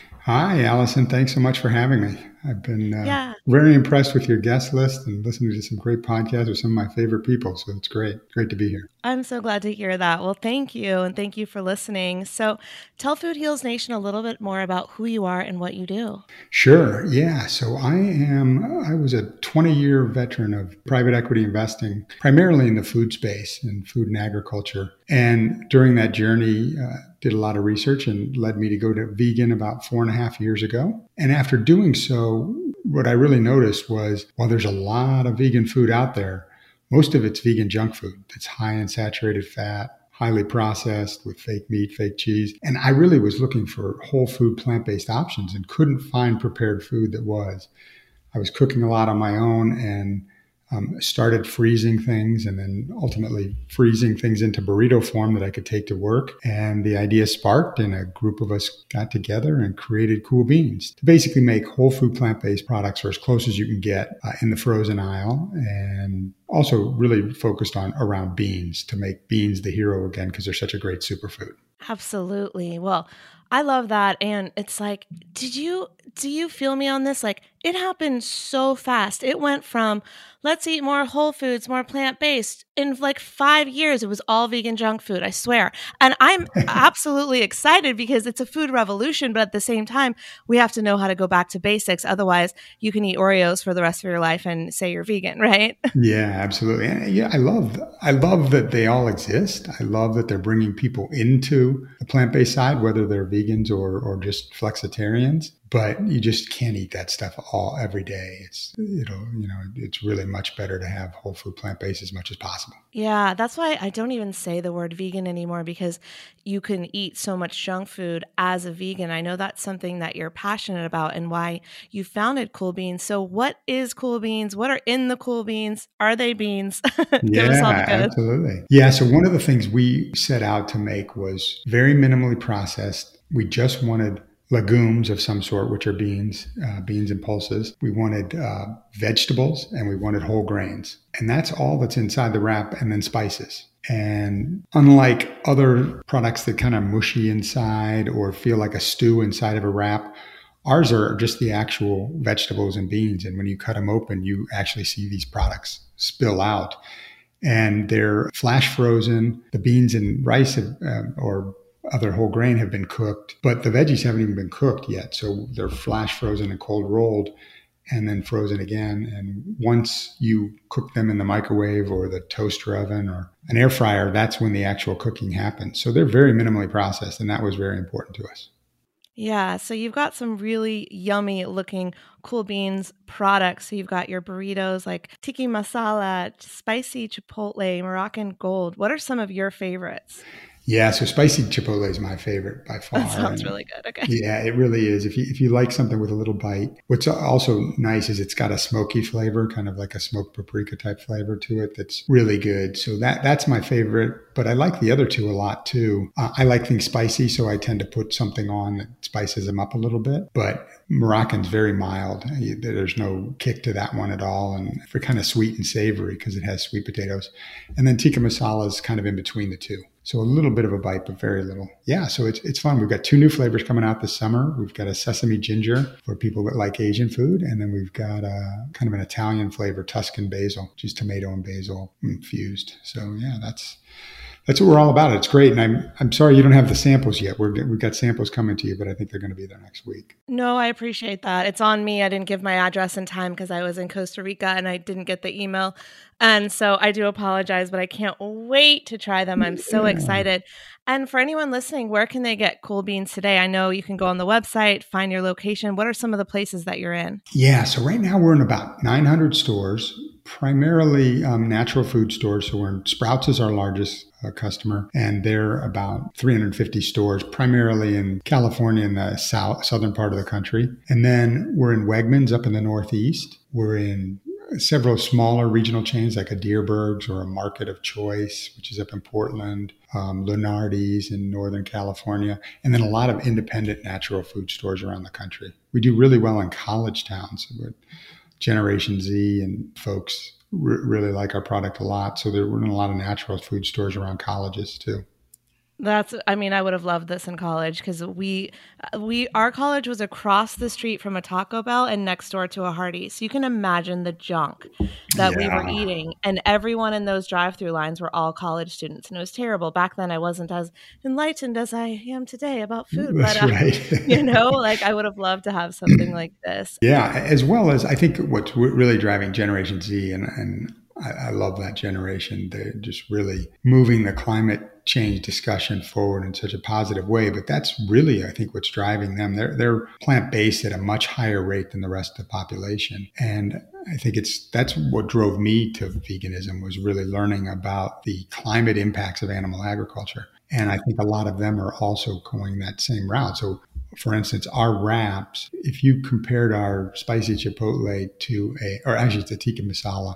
Hi, Allison. Thanks so much for having me. I've been uh, yeah. very impressed with your guest list and listening to some great podcasts with some of my favorite people. So it's great. Great to be here. I'm so glad to hear that. Well, thank you. And thank you for listening. So tell Food Heals Nation a little bit more about who you are and what you do. Sure. Yeah. So I am, I was a twenty year veteran of private equity investing, primarily in the food space and food and agriculture. And during that journey, uh, did a lot of research and led me to go to vegan about four and a half years ago. And after doing so, what I really noticed was while there's a lot of vegan food out there, most of it's vegan junk food. It's high in saturated fat, highly processed with fake meat, fake cheese. And I really was looking for whole food plant-based options and couldn't find prepared food that was. I was cooking a lot on my own and Um, started freezing things and then ultimately freezing things into burrito form that I could take to work. And the idea sparked and a group of us got together and created Cool Beans to basically make whole food plant-based products or as close as you can get uh, in the frozen aisle, and also really focused on around beans to make beans the hero again because they're such a great superfood. Absolutely. Well, I love that. And it's like, did you, do you feel me on this? Like, it happened so fast. It went from, let's eat more whole foods, more plant-based. In like five years, it was all vegan junk food, I swear. And I'm absolutely excited because it's a food revolution. But at the same time, we have to know how to go back to basics. Otherwise, you can eat Oreos for the rest of your life and say you're vegan, right? Yeah, absolutely. And yeah, I love, I love that they all exist. I love that they're bringing people into the plant-based side, whether they're vegans or, or just flexitarians. But you just can't eat that stuff all every day. It's, it'll, you know, it's really much better to have whole food plant-based as much as possible. Yeah, that's why I don't even say the word vegan anymore, because you can eat so much junk food as a vegan. I know that's something that you're passionate about and why you founded Cool Beans. So what is Cool Beans? What are in the Cool Beans? Are they beans? Yeah, absolutely. Yeah, so one of the things we set out to make was very minimally processed. We just wanted legumes of some sort, which are beans, uh, beans and pulses. We wanted uh, vegetables and we wanted whole grains. And that's all that's inside the wrap, and then spices. And unlike other products that kind of mushy inside or feel like a stew inside of a wrap, ours are just the actual vegetables and beans. And when you cut them open, you actually see these products spill out. And they're flash frozen. The beans and rice have, uh, or other whole grain have been cooked, but the veggies haven't even been cooked yet. So they're flash frozen and cold rolled and then frozen again. And once you cook them in the microwave or the toaster oven or an air fryer, that's when the actual cooking happens. So they're very minimally processed, and that was very important to us. Yeah, so you've got some really yummy looking Cool Beans products. So you've got your burritos like tiki masala, spicy chipotle, Moroccan gold. What are some of your favorites? Yeah, so spicy chipotle is my favorite by far. That sounds and really good. Okay. Yeah, it really is. If you if you like something with a little bite, what's also nice is it's got a smoky flavor, kind of like a smoked paprika type flavor to it. That's really good. So that that's my favorite. But I like the other two a lot too. Uh, I like things spicy, so I tend to put something on that spices them up a little bit. But Moroccan's very mild. There's no kick to that one at all, and for kind of sweet and savory because it has sweet potatoes. And then tikka masala is kind of in between the two. So a little bit of a bite, but very little. Yeah, so it's it's fun. We've got two new flavors coming out this summer. We've got a sesame ginger for people that like Asian food, and then we've got a kind of an Italian flavor, Tuscan basil, which is tomato and basil infused. So yeah, that's that's what we're all about. It's great, and I'm I'm sorry you don't have the samples yet. We're we've got samples coming to you, but I think they're going to be there next week. No, I appreciate that. It's on me. I didn't give my address in time because I was in Costa Rica and I didn't get the email. And so I do apologize, but I can't wait to try them. I'm so Yeah. excited. And for anyone listening, where can they get Cool Beans today? I know you can go on the website, find your location. What are some of the places that you're in? Yeah, so right now we're in about nine hundred stores, primarily um, natural food stores. So we're in Sprouts is our largest uh, customer, and they're about three hundred fifty stores, primarily in California in the south, southern part of the country. And then we're in Wegmans up in the Northeast. We're in several smaller regional chains like a Deerberg's or a Market of Choice, which is up in Portland, um, Lunardi's in Northern California, and then a lot of independent natural food stores around the country. We do really well in college towns with Generation Z, and folks r- really like our product a lot. So there, we're in a lot of natural food stores around colleges too. That's, I mean, I would have loved this in college because we, we, our college was across the street from a Taco Bell and next door to a Hardee's. So you can imagine the junk that we were Yeah. eating. And everyone in those drive-through lines were all college students. And it was terrible. Back then, I wasn't as enlightened as I am today about food. That's but, uh, right. you know, like I would have loved to have something like this. Yeah, as well as I think what's really driving Generation Z, and, and I, I love that generation. They're just really moving the climate change discussion forward in such a positive way. But that's really, I think, what's driving them. They're they're plant-based at a much higher rate than the rest of the population. And I think it's that's what drove me to veganism, was really learning about the climate impacts of animal agriculture. And I think a lot of them are also going that same route. So for instance, our wraps, if you compared our spicy chipotle to a, or actually it's a tikka masala,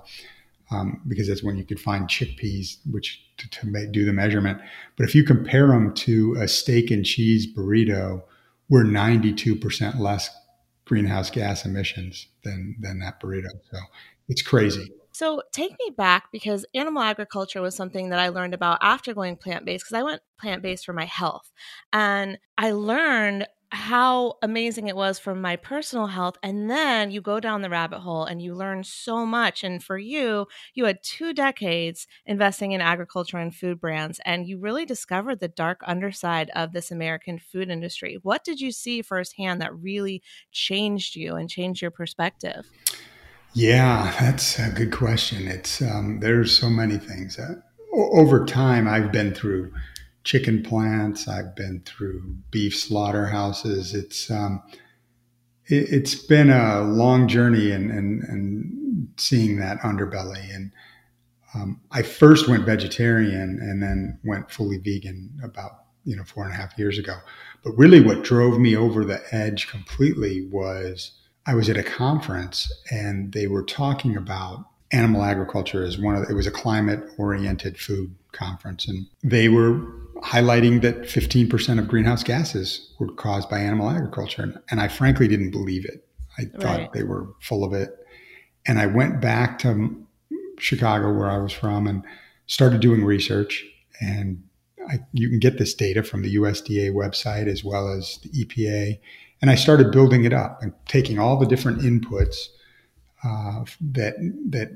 um, because that's when you could find chickpeas, which to, to make, do the measurement. But if you compare them to a steak and cheese burrito, we're ninety-two percent less greenhouse gas emissions than, than that burrito. So it's crazy. So take me back, because animal agriculture was something that I learned about after going plant-based, because I went plant-based for my health. And I learned how amazing it was for my personal health. And then you go down the rabbit hole and you learn so much. And for you, you had two decades investing in agriculture and food brands, and you really discovered the dark underside of this American food industry. What did you see firsthand that really changed you and changed your perspective? Yeah, that's a good question. It's um, there's so many things. Uh, o- over time, I've been through chicken plants. I've been through beef slaughterhouses. It's um, it, it's been a long journey, and and, and seeing that underbelly. And um, I first went vegetarian and then went fully vegan about you know four and a half years ago. But really, what drove me over the edge completely was I was at a conference and they were talking about animal agriculture as one of the, it was a climate oriented food conference, and they were highlighting that fifteen percent of greenhouse gases were caused by animal agriculture. And, and I frankly didn't believe it. I thought Right. they were full of it. And I went back to Chicago, where I was from, and started doing research. And I, you can get this data from the U S D A website as well as the E P A. And I started building it up and taking all the different inputs uh, that that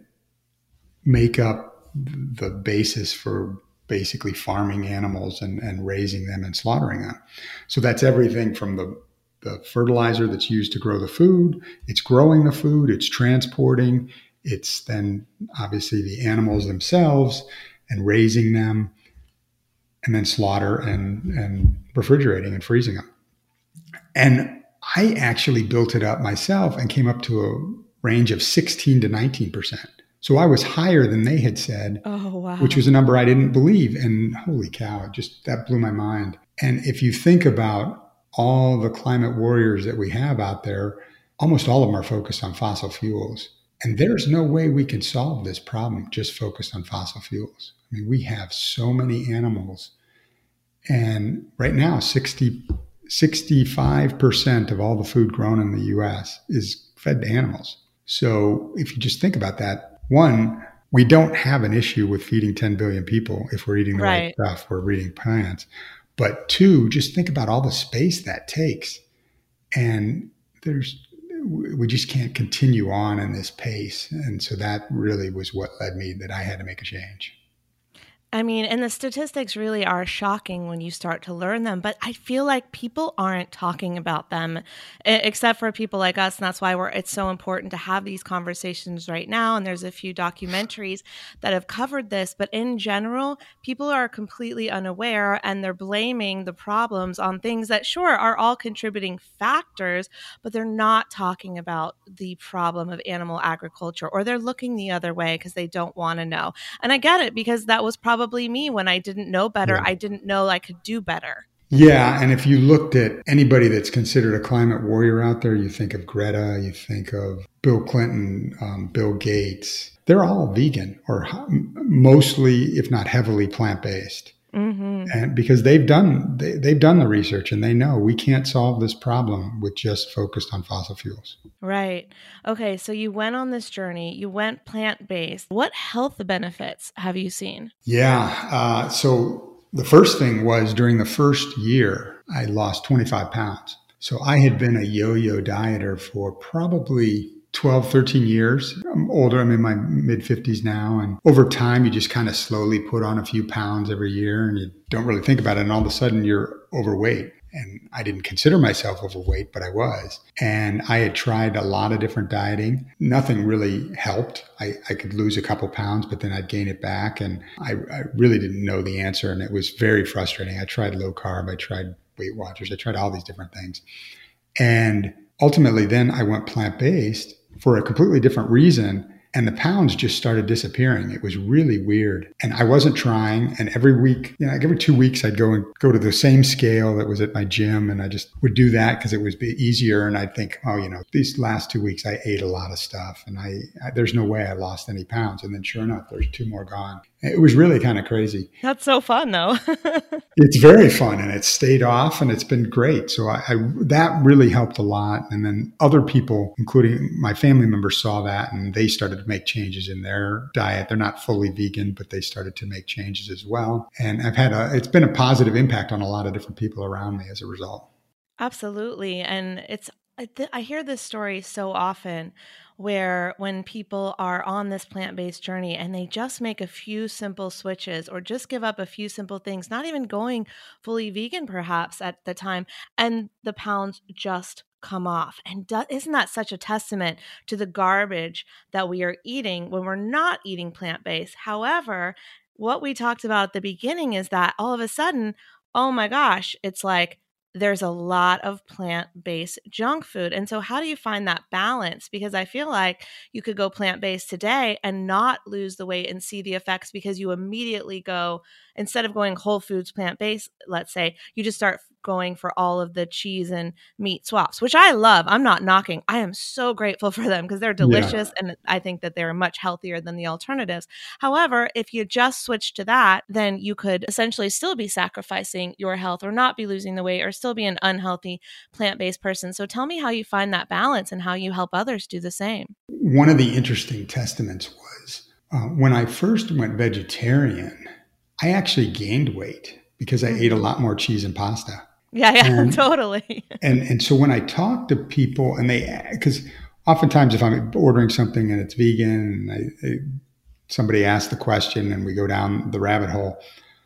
make up the basis for basically farming animals and, and raising them and slaughtering them. So that's everything from the, the fertilizer that's used to grow the food, it's growing the food, it's transporting, it's then obviously the animals themselves and raising them, and then slaughter and, and refrigerating and freezing them. And I actually built it up myself and came up to a range of sixteen to nineteen percent. So I was higher than they had said, Oh, wow. which was a number I didn't believe. And holy cow, it just, that blew my mind. And if you think about all the climate warriors that we have out there, almost all of them are focused on fossil fuels. And there's no way we can solve this problem just focused on fossil fuels. I mean, we have so many animals. And right now, sixty, sixty-five percent of all the food grown in the U S is fed to animals. So if you just think about that, one, we don't have an issue with feeding ten billion people if we're eating the right, right stuff, we're eating plants. But two, just think about all the space that takes. And there's, we just can't continue on in this pace. And so that really was what led me that I had to make a change. I mean, and the statistics really are shocking when you start to learn them, but I feel like people aren't talking about them except for people like us. And that's why we're, it's so important to have these conversations right now. And there's a few documentaries that have covered this, but in general, people are completely unaware and they're blaming the problems on things that sure are all contributing factors, but they're not talking about the problem of animal agriculture, or they're looking the other way because they don't want to know. And I get it, because that was probably Probably me when I didn't know better. Yeah. I didn't know I could do better. Yeah. And if you looked at anybody that's considered a climate warrior out there, you think of Greta, you think of Bill Clinton, um, Bill Gates. They're all vegan or mostly, if not heavily, plant-based. Mm-hmm. And because they've done they, they've done the research and they know we can't solve this problem with just focused on fossil fuels. Right. Okay. So you went on this journey. You went plant-based. What health benefits have you seen? Yeah. Uh, so the first thing was during the first year, I lost twenty-five pounds. So I had been a yo-yo dieter for probably twelve, thirteen years. I'm older. I'm in my mid fifties now. And over time, you just kind of slowly put on a few pounds every year and you don't really think about it. And all of a sudden you're overweight. And I didn't consider myself overweight, but I was. And I had tried a lot of different dieting. Nothing really helped. I, I could lose a couple pounds, but then I'd gain it back. And I, I really didn't know the answer. And it was very frustrating. I tried low carb. I tried Weight Watchers. I tried all these different things. And ultimately, then I went plant-based for a completely different reason. And the pounds just started disappearing. It was really weird. And I wasn't trying. And every week, you know, like every two weeks, I'd go and go to the same scale that was at my gym. And I just would do that because it was easier. And I'd think, oh, you know, these last two weeks, I ate a lot of stuff. And I, I there's no way I lost any pounds. And then sure enough, there's two more gone. It was really kind of crazy. That's so fun, though. It's very fun. And it's stayed off and it's been great. So I, I that really helped a lot. And then other people, including my family members, saw that and they started to make changes in their diet. They're not fully vegan, but they started to make changes as well. And I've had a, it's been a positive impact on a lot of different people around me as a result. Absolutely. And it's, I hear this story so often where when people are on this plant-based journey and they just make a few simple switches or just give up a few simple things, not even going fully vegan perhaps at the time, and the pounds just come off. And do, isn't that such a testament to the garbage that we are eating when we're not eating plant-based? However, what we talked about at the beginning is that all of a sudden, oh my gosh, it's like, there's a lot of plant-based junk food. And so how do you find that balance? Because I feel like you could go plant-based today and not lose the weight and see the effects because you immediately go, instead of going whole foods plant-based, let's say, you just start going for all of the cheese and meat swaps, which I love. I'm not knocking. I am so grateful for them because they're delicious. Yeah. And I think that they're much healthier than the alternatives. However, if you just switch to that, then you could essentially still be sacrificing your health or not be losing the weight or still be an unhealthy plant-based person. So tell me how you find that balance and how you help others do the same. One of the interesting testaments was uh, when I first went vegetarian, I actually gained weight because I ate a lot more cheese and pasta. Yeah, yeah, and, totally. and and so when I talk to people, and they, because oftentimes if I'm ordering something and it's vegan, and I, I, somebody asks the question and we go down the rabbit hole,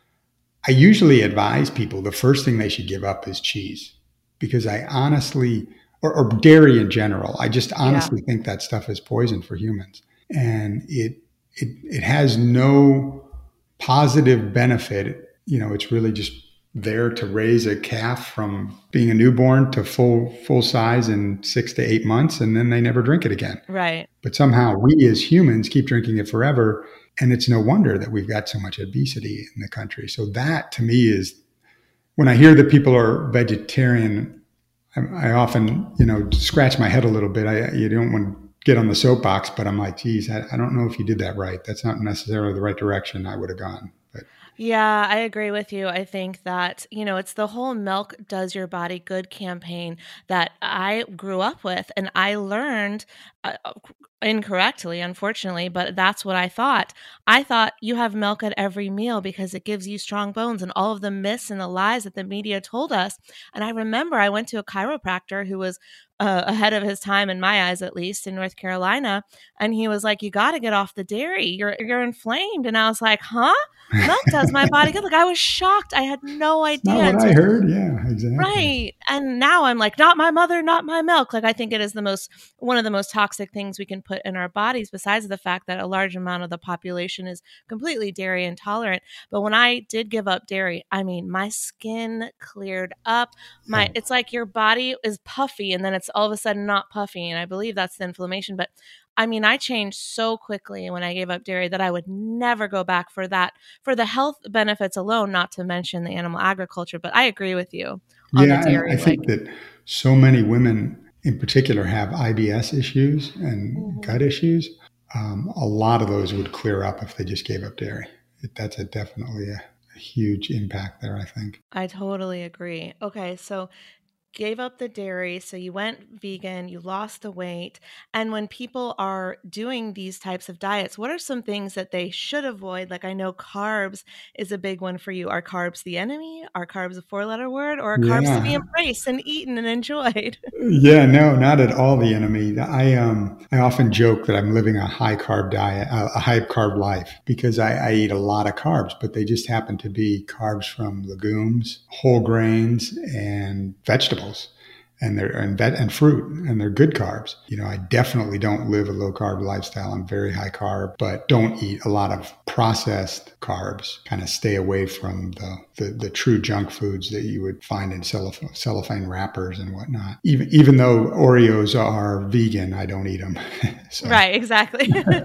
I usually advise people the first thing they should give up is cheese, because I honestly, or, or dairy in general, I just honestly yeah. think that stuff is poison for humans, and it it it has no positive benefit. You know, it's really just there to raise a calf from being a newborn to full full size in six to eight months, and then they never drink it again. Right. But somehow we as humans keep drinking it forever, and it's no wonder that we've got so much obesity in the country. So that, to me, is when I hear that people are vegetarian, I, I often, you know, scratch my head a little bit. I you don't want to get on the soapbox, but I'm like, geez, I, I don't know if you did that right. That's not necessarily the right direction I would have gone. But Yeah, I agree with you. I think that, you know, it's the whole milk does your body good campaign that I grew up with, and I learned uh, incorrectly, unfortunately, but that's what I thought. I thought you have milk at every meal because it gives you strong bones, and all of the myths and the lies that the media told us. And I remember I went to a chiropractor who was uh, ahead of his time, in my eyes, at least, in North Carolina. And he was like, you got to get off the dairy. You're, you're inflamed. And I was like, huh? Milk does my body good. Like, I was shocked. I had no idea. not what I heard. Yeah, exactly. Right. And now I'm like, not my mother, not my milk. Like, I think it is the most, one of the most toxic things we can put in our bodies, besides the fact that a large amount of the population is completely dairy intolerant. But when I did give up dairy, I mean, my skin cleared up. My, Yeah. it's like your body is puffy and then it's all of a sudden not puffy. And I believe that's the inflammation. But I mean, I changed so quickly when I gave up dairy that I would never go back for that, for the health benefits alone, not to mention the animal agriculture. But I agree with you on Yeah, the dairy. I, I think like, that so many women in particular have I B S issues and Mhm. gut issues. Um, a lot of those would clear up if they just gave up dairy. It, that's a definitely a, a huge impact there, I think. I totally agree. Okay, so gave up the dairy, so you went vegan, you lost the weight. And when people are doing these types of diets, what are some things that they should avoid? Like, I know carbs is a big one for you. Are carbs the enemy? Are carbs a four-letter word? Or are carbs to be Yeah. embraced and eaten and enjoyed? Yeah, no, not at all the enemy. I um I often joke that I'm living a high carb diet, a a high carb life, because I, I eat a lot of carbs, but they just happen to be carbs from legumes, whole grains, and vegetables. And they're and vet and fruit, and they're good carbs. You know, I definitely don't live a low carb lifestyle. I'm very high carb, but don't eat a lot of processed carbs. Kind of stay away from the the, the true junk foods that you would find in cellophane, cellophane wrappers and whatnot. Even even though Oreos are vegan, I don't eat them. So. Right, exactly.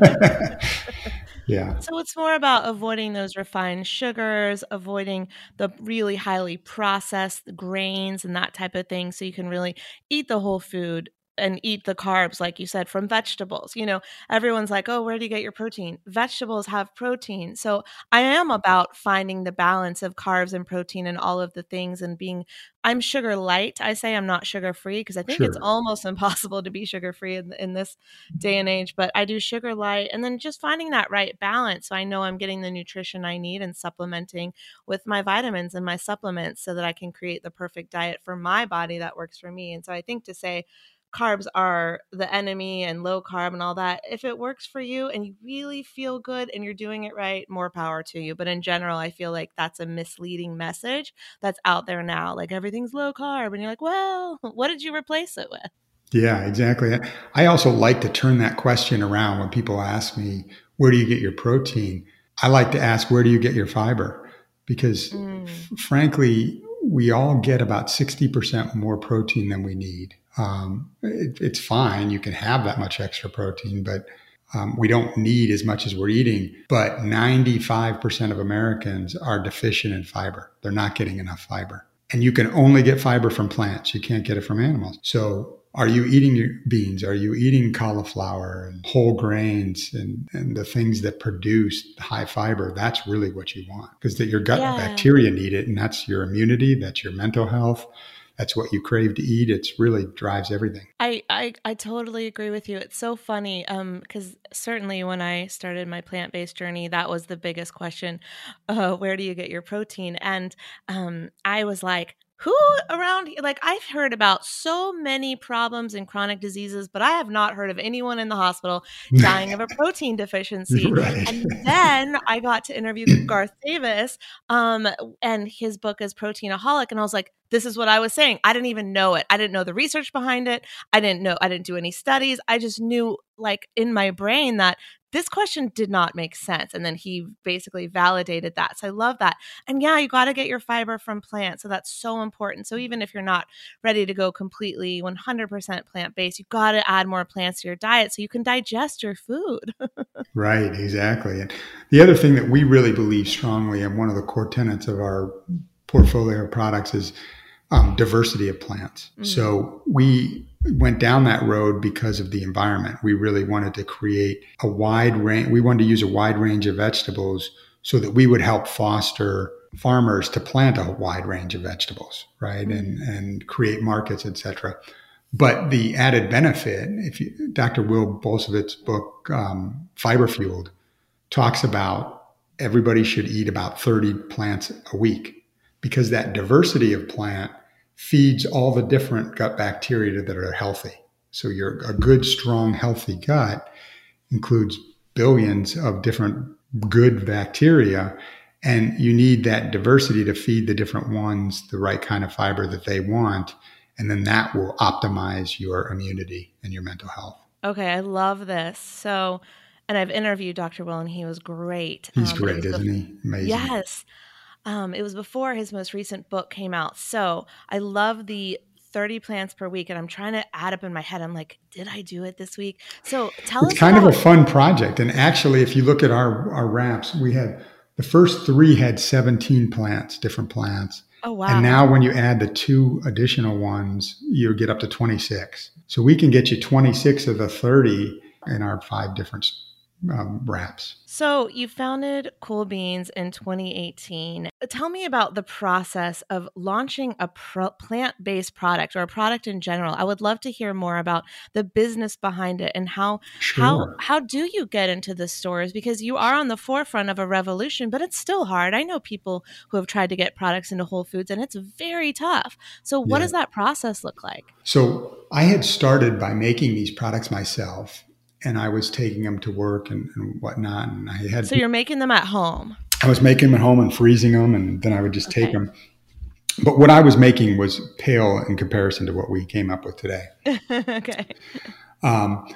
Yeah. So it's more about avoiding those refined sugars, avoiding the really highly processed grains and that type of thing, so you can really eat the whole food and eat the carbs, like you said, from vegetables. You know, everyone's like, oh, where do you get your protein? Vegetables have protein. So I am about finding the balance of carbs and protein and all of the things, and being, I'm sugar light. I say I'm not sugar free because I think it's Sure. almost impossible to be sugar free in, in this day and age, but I do sugar light, and then just finding that right balance. So I know I'm getting the nutrition I need and supplementing with my vitamins and my supplements so that I can create the perfect diet for my body that works for me. And so I think to say carbs are the enemy and low carb and all that, if it works for you and you really feel good and you're doing it right, more power to you. But in general, I feel like that's a misleading message that's out there now. Like, everything's low carb, and you're like, well, what did you replace it with? Yeah, exactly. I also like to turn that question around when people ask me, where do you get your protein? I like to ask, where do you get your fiber? Because Mm. f- frankly, we all get about sixty percent more protein than we need. Um, it, it's fine. You can have that much extra protein, but um, we don't need as much as we're eating. But ninety-five percent of Americans are deficient in fiber. They're not getting enough fiber. And you can only get fiber from plants. You can't get it from animals. So are you eating your beans? Are you eating cauliflower and whole grains and, and the things that produce high fiber? That's really what you want, because that your gut Yeah. bacteria need it, and that's your immunity, that's your mental health. That's what you crave to eat. It's really drives everything. I, I, I totally agree with you. It's so funny um, because certainly when I started my plant-based journey, that was the biggest question. Uh, where do you get your protein? And um, I was like, who around here? Like, I've heard about so many problems and chronic diseases, but I have not heard of anyone in the hospital dying of a protein deficiency. Right. And then I got to interview Garth Davis, um, and his book is Proteinaholic. And I was like, this is what I was saying. I didn't even know it. I didn't know the research behind it. I didn't know, I didn't do any studies. I just knew, like, in my brain that this question did not make sense. And then he basically validated that. So I love that. And yeah, you got to get your fiber from plants. So that's so important. So even if you're not ready to go completely one hundred percent plant-based, you've got to add more plants to your diet so you can digest your food. Right, exactly. And the other thing that we really believe strongly, and one of the core tenets of our portfolio of products, is um, diversity of plants. Mm-hmm. So we went down that road because of the environment. We really wanted to create a wide range. We wanted to use a wide range of vegetables so that we would help foster farmers to plant a wide range of vegetables, right? Mm-hmm. And and create markets, et cetera. But the added benefit, if you, Doctor Will Bolsevitz's book, um, Fiber Fueled, talks about everybody should eat about thirty plants a week, because that diversity of plant feeds all the different gut bacteria that are healthy. So your a good, strong, healthy gut includes billions of different good bacteria, and you need that diversity to feed the different ones the right kind of fiber that they want. And then that will optimize your immunity and your mental health. Okay, I love this. So, and I've interviewed Doctor Will, and he was great. He's um, great, isn't he? Amazing. Yes. Um, it was before his most recent book came out. So I love the thirty plants per week, and I'm trying to add up in my head. I'm like, did I do it this week? So tell it's us. It's kind about- of a fun project. And actually, if you look at our, our wraps, we had the first three had seventeen plants, different plants. Oh, wow. And now when you add the two additional ones, you get up to twenty-six. So we can get you twenty-six of the thirty in our five different um, wraps. So you founded Cool Beans in twenty eighteen. Tell me about the process of launching a pro- plant-based product, or a product in general. I would love to hear more about the business behind it, and how Sure. how how do you get into the stores? Because you are on the forefront of a revolution, but it's still hard. I know people who have tried to get products into Whole Foods, and it's very tough. So what Yeah. does that process look like? So I had started by making these products myself, and I was taking them to work and, and whatnot. And I had So you're making them at home. I was making them at home and freezing them, and then I would just Okay. take them. But what I was making was pale in comparison to what we came up with today. Okay. Um,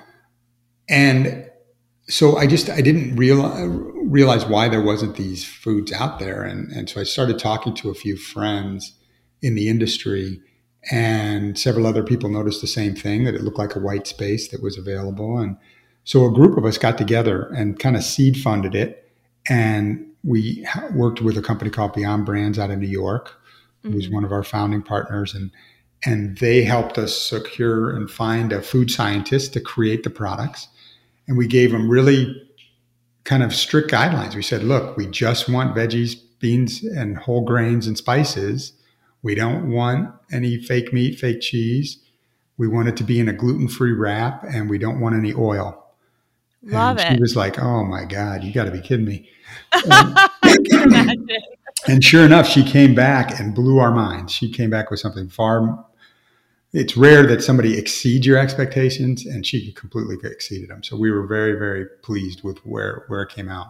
and so I just, I didn't realize, realize why there wasn't these foods out there. And, and so I started talking to a few friends in the industry, and several other people noticed the same thing, that it looked like a white space that was available. And so a group of us got together and kind of seed funded it. And we worked with a company called Beyond Brands out of New York, who was mm-hmm. one of our founding partners. And, and they helped us secure and find a food scientist to create the products. And we gave them really kind of strict guidelines. We said, look, we just want veggies, beans, and whole grains and spices. We don't want any fake meat, fake cheese. We want it to be in a gluten-free wrap, and we don't want any oil. Love and it. She was like, oh my God, you got to be kidding me. I can imagine. And sure enough, she came back and blew our minds. She came back with something far, it's rare that somebody exceeds your expectations, and she completely exceeded them. So we were very, very pleased with where, where it came out.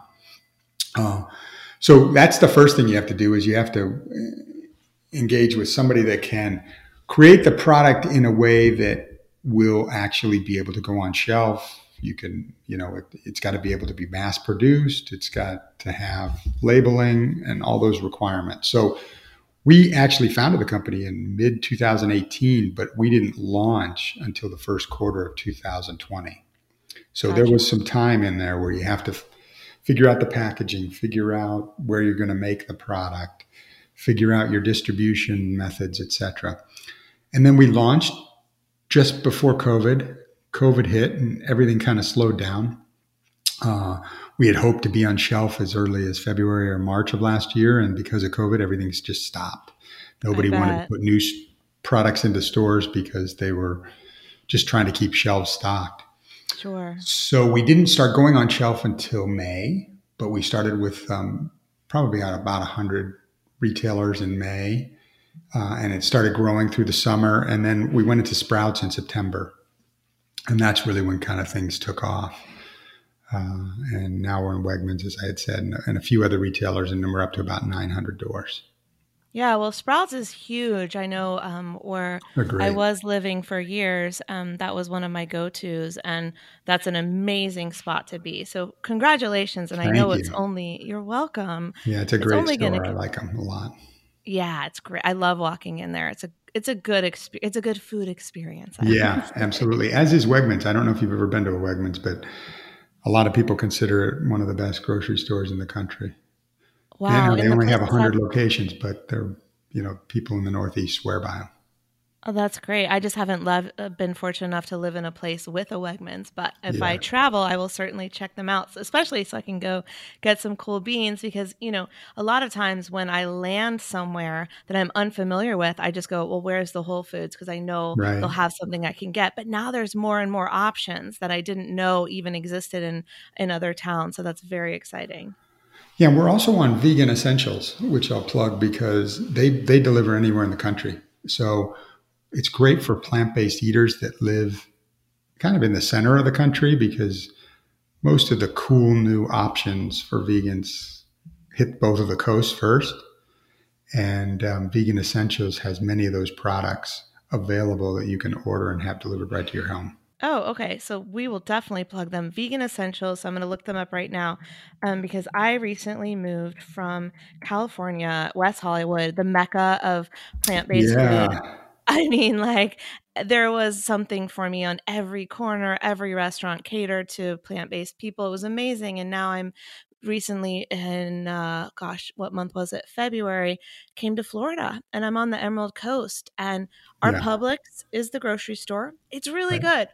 Uh, so that's the first thing you have to do, is you have to engage with somebody that can create the product in a way that will actually be able to go on shelf. You can, you know, it, it's got to be able to be mass produced. It's got to have labeling and all those requirements. So we actually founded the company in mid twenty eighteen, but we didn't launch until the first quarter of two thousand twenty. So gotcha. There was some time in there where you have to f- figure out the packaging, figure out where you're going to make the product, figure out your distribution methods, et cetera. And then we launched just before COVID. COVID hit and everything kind of slowed down. Uh, we had hoped to be on shelf as early as February or March of last year. And because of COVID, everything's just stopped. Nobody wanted to put new products into stores because they were just trying to keep shelves stocked. Sure. So we didn't start going on shelf until May, but we started with um, probably about one hundred retailers in May. Uh, and it started growing through the summer. And then we went into Sprouts in September. And that's really when kind of things took off. Uh, and now we're in Wegmans, as I had said, and, and a few other retailers, and then we're up to about nine hundred doors. Yeah, well, Sprouts is huge. I know um, where They're I great. was living for years, um, that was one of my go-tos, and that's an amazing spot to be. So congratulations, and I know Thank it's you. only, you're welcome. Yeah, it's a It's great only going to, store. I like them a lot. yeah, it's great. I love walking in there. It's a it's a good exp- it's a good food experience, I would Yeah, say. absolutely. As is Wegmans. I don't know if you've ever been to a Wegmans, but a lot of people consider it one of the best grocery stores in the country. You Wow, know, they in the only have places I've one hundred locations, but they're, you know, people in the Northeast swear by them. Oh, that's great. I just haven't lov- uh, been fortunate enough to live in a place with a Wegmans, but if I Yeah. travel, I will certainly check them out, especially so I can go get some cool beans because, you know, a lot of times when I land somewhere that I'm unfamiliar with, I just go, well, where's the Whole Foods? Because I know they'll Right. have something I can get. But now there's more and more options that I didn't know even existed in in other towns. So that's very exciting. Yeah, we're also on Vegan Essentials, which I'll plug because they they deliver anywhere in the country. So it's great for plant-based eaters that live kind of in the center of the country because most of the cool new options for vegans hit both of the coasts first. And um, Vegan Essentials has many of those products available that you can order and have delivered right to your home. Oh, okay. So we will definitely plug them. Vegan Essentials. So I'm going to look them up right now um, because I recently moved from California, West Hollywood, the mecca of plant-based food. Yeah. I mean, like, there was something for me on every corner, every restaurant catered to plant-based people. It was amazing. And now I'm recently in, uh, gosh, what month was it? February, came to Florida and I'm on the Emerald Coast and our Yeah. Publix is the grocery store. It's really Right. good.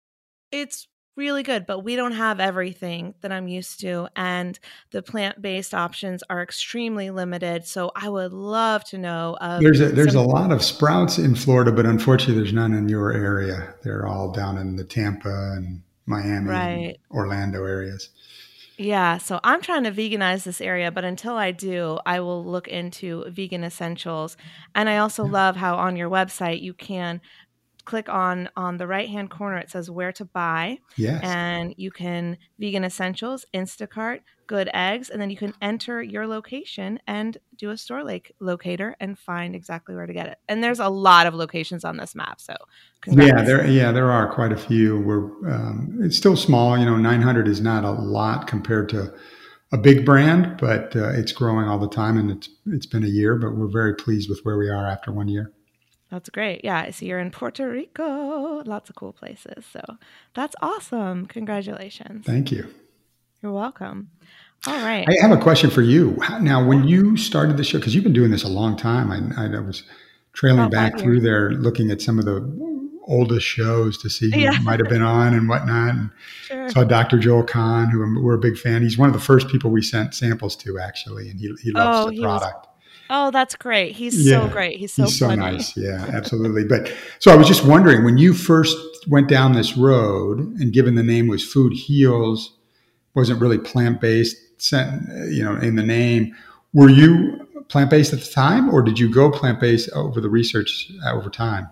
It's really good, but we don't have everything that I'm used to, and the plant-based options are extremely limited. So I would love to know of There's a there's a some. lot of Sprouts in Florida, but unfortunately, there's none in your area. They're all down in the Tampa and Miami and Right. Orlando areas. Yeah, so I'm trying to veganize this area, but until I do, I will look into Vegan Essentials. And I also love how on your website you can click on on the right hand corner, it says where to buy, Yes. and you can Vegan Essentials, Instacart, Good Eggs, and then you can enter your location and do a store like locator and find exactly where to get it. And there's a lot of locations on this map, so Yeah, congrats. there yeah there are quite a few. We're um, it's still small. You know, nine hundred is not a lot compared to a big brand, but uh, it's growing all the time, and it's it's been a year, but we're very pleased with where we are after one year. That's great. Yeah, I see you're in Puerto Rico. Lots of cool places. So that's awesome. Congratulations. Thank you. You're welcome. All right. I have a question for you. Now, when Yeah. you started the show, because you've been doing this a long time, I, I was trailing About five back years. through there, looking at some of the oldest shows to see who Yeah, might have been on and whatnot. And sure. saw Doctor Joel Kahn, who I'm- we're a big fan. He's one of the first people we sent samples to, actually, and he he loves Oh, the he was. product. Oh, that's great. He's so Yeah, great. He's so he's so funny. nice. Yeah, absolutely. But so I was just wondering, when you first went down this road, and given the name was Food Heals, wasn't really plant based, you know, in the name. Were you plant based at the time, or did you go plant based over the research uh, over time?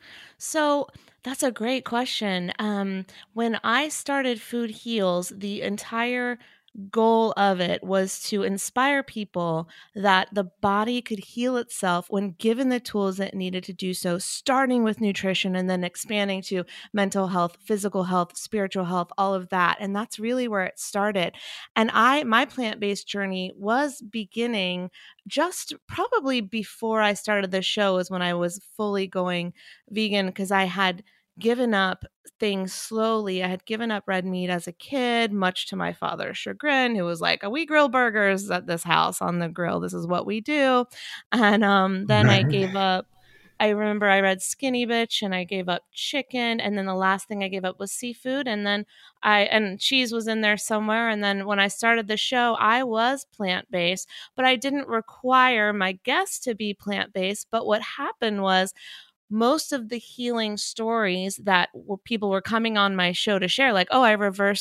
So that's a great question. Um, when I started Food Heals, the entire goal of it was to inspire people that the body could heal itself when given the tools it needed to do so, starting with nutrition and then expanding to mental health, physical health, spiritual health, all of that. And that's really where it started. And I, my plant-based journey was beginning just probably before I started the show is when I was fully going vegan because I had given up things slowly. I had given up red meat as a kid, much to my father's chagrin, who was like, we grill burgers at this house on the grill. This is what we do. And um, then I Right. gave up. I remember I read Skinny Bitch and I gave up chicken. And then the last thing I gave up was seafood. And then I, and cheese was in there somewhere. And then when I started the show, I was plant-based, but I didn't require my guests to be plant-based. But what happened was, most of the healing stories that were, people were coming on my show to share, like, oh, I reversed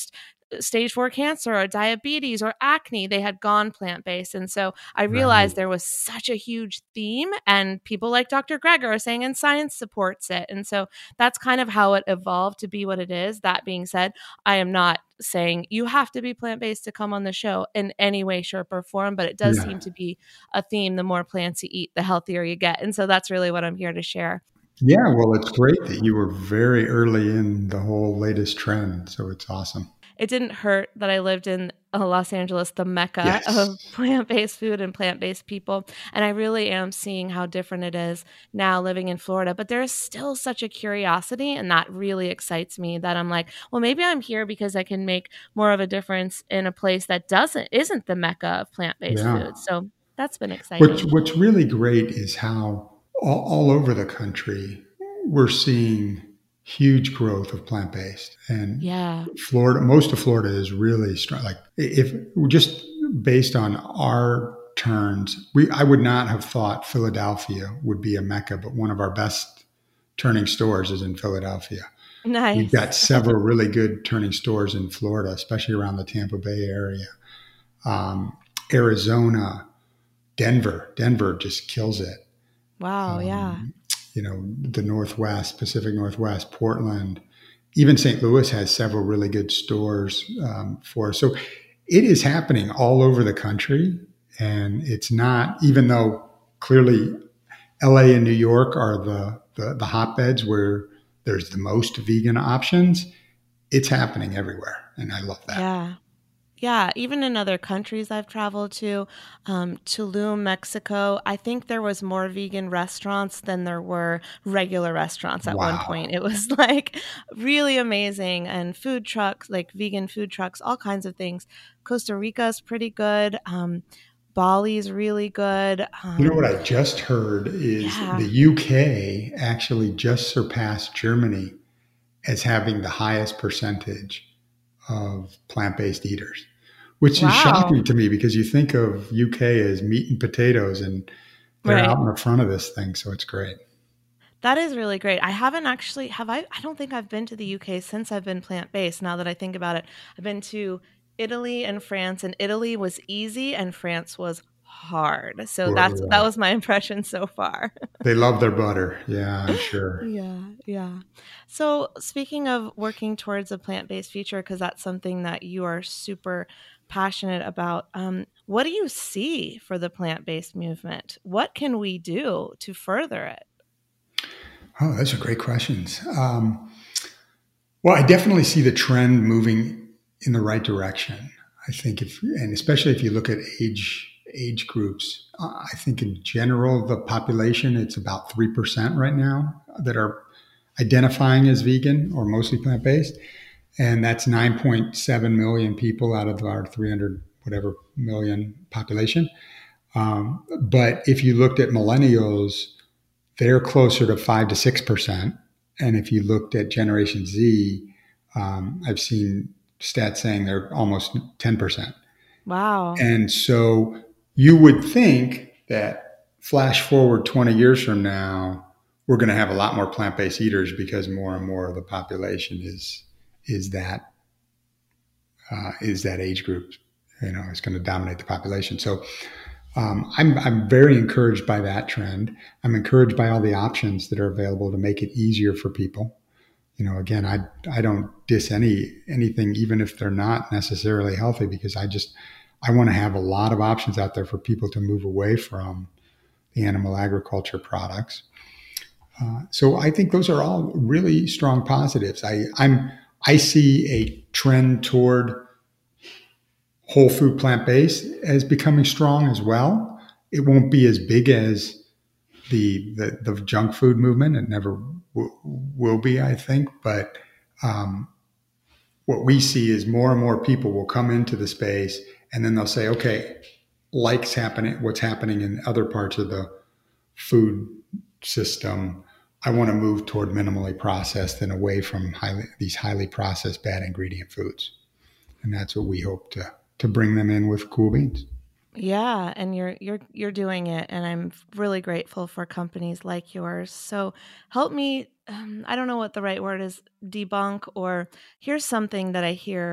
stage four cancer or diabetes or acne, they had gone plant-based. And so I realized right. there was such a huge theme, and people like Doctor Greger are saying, and science supports it. And so that's kind of how it evolved to be what it is. That being said, I am not saying you have to be plant-based to come on the show in any way, shape, or form, but it does yeah. seem to be a theme. The more plants you eat, the healthier you get. And so that's really what I'm here to share. Yeah, well, it's great that you were very early in the whole latest trend. So it's awesome. It didn't hurt that I lived in Los Angeles, the mecca yes. of plant-based food and plant-based people. And I really am seeing how different it is now living in Florida. But there is still such a curiosity, and that really excites me, that I'm like, well, maybe I'm here because I can make more of a difference in a place that doesn't isn't the mecca of plant-based yeah. food. So that's been exciting. What's, what's really great is how all, all over the country we're seeing huge growth of plant-based, and yeah. Florida, most of Florida is really strong. Like if just based on our turns, we, I would not have thought Philadelphia would be a mecca, but one of our best turning stores is in Philadelphia. Nice. We've got several really good turning stores in Florida, especially around the Tampa Bay area. Um, Arizona, Denver, Denver just kills it. Wow. Um, yeah. You know, the Northwest, Pacific Northwest, Portland, even Saint Louis has several really good stores um, for us. So it is happening all over the country. And it's not, even though clearly L A and New York are the, the, the hotbeds where there's the most vegan options, it's happening everywhere. And I love that. Yeah. Yeah, even in other countries I've traveled to, um, Tulum, Mexico, I think there was more vegan restaurants than there were regular restaurants at wow. one point. It was like really amazing. And food trucks, like vegan food trucks, all kinds of things. Costa Rica is pretty good. Um, Bali's really good. Um, you know what I just heard is yeah. the U K actually just surpassed Germany as having the highest percentage of plant-based eaters, which wow. is shocking to me because you think of U K as meat and potatoes, and they're right. out in the front of this thing. So it's great. That is really great. I haven't actually, have I, I don't think I've been to the U K since I've been plant-based. Now that I think about it, I've been to Italy and France, and Italy was easy and France was hard. So that's, that was my impression so far. They love their butter. Yeah, I'm sure. Yeah. Yeah. So speaking of working towards a plant-based future, because that's something that you are super passionate about, um, what do you see for the plant-based movement? What can we do to further it? Oh, those are great questions. Um, well, I definitely see the trend moving in the right direction. I think if, and especially if you look at age age groups, uh, I think in general, the population, it's about three percent right now that are identifying as vegan or mostly plant-based. And that's nine point seven million people out of our three hundred whatever million population. Um, but if you looked at millennials, they're closer to five to six percent. And if you looked at Generation Z, um, I've seen stats saying they're almost ten percent. Wow. And so you would think that flash forward twenty years from now, we're going to have a lot more plant-based eaters because more and more of the population is is that uh, is that age group. You know, it's going to dominate the population. So um, I'm I'm very encouraged by that trend. I'm encouraged by all the options that are available to make it easier for people. You know, again, I I don't diss any anything, even if they're not necessarily healthy, because I just I want to have a lot of options out there for people to move away from the animal agriculture products. Uh, so I think those are all really strong positives. I I'm I see a trend toward whole food plant-based as becoming strong as well. It won't be as big as the the, the junk food movement. It never w- will be, I think. But um, what we see is more and more people will come into the space, and then they'll say, okay, like's happening, what's happening in other parts of the food system, I want to move toward minimally processed and away from highly, these highly processed bad ingredient foods. And that's what we hope to to bring them in with Cool Beans. Yeah, and you're you're you're doing it, and I'm really grateful for companies like yours. So help me, um, I don't know what the right word is, debunk, or here's something that I hear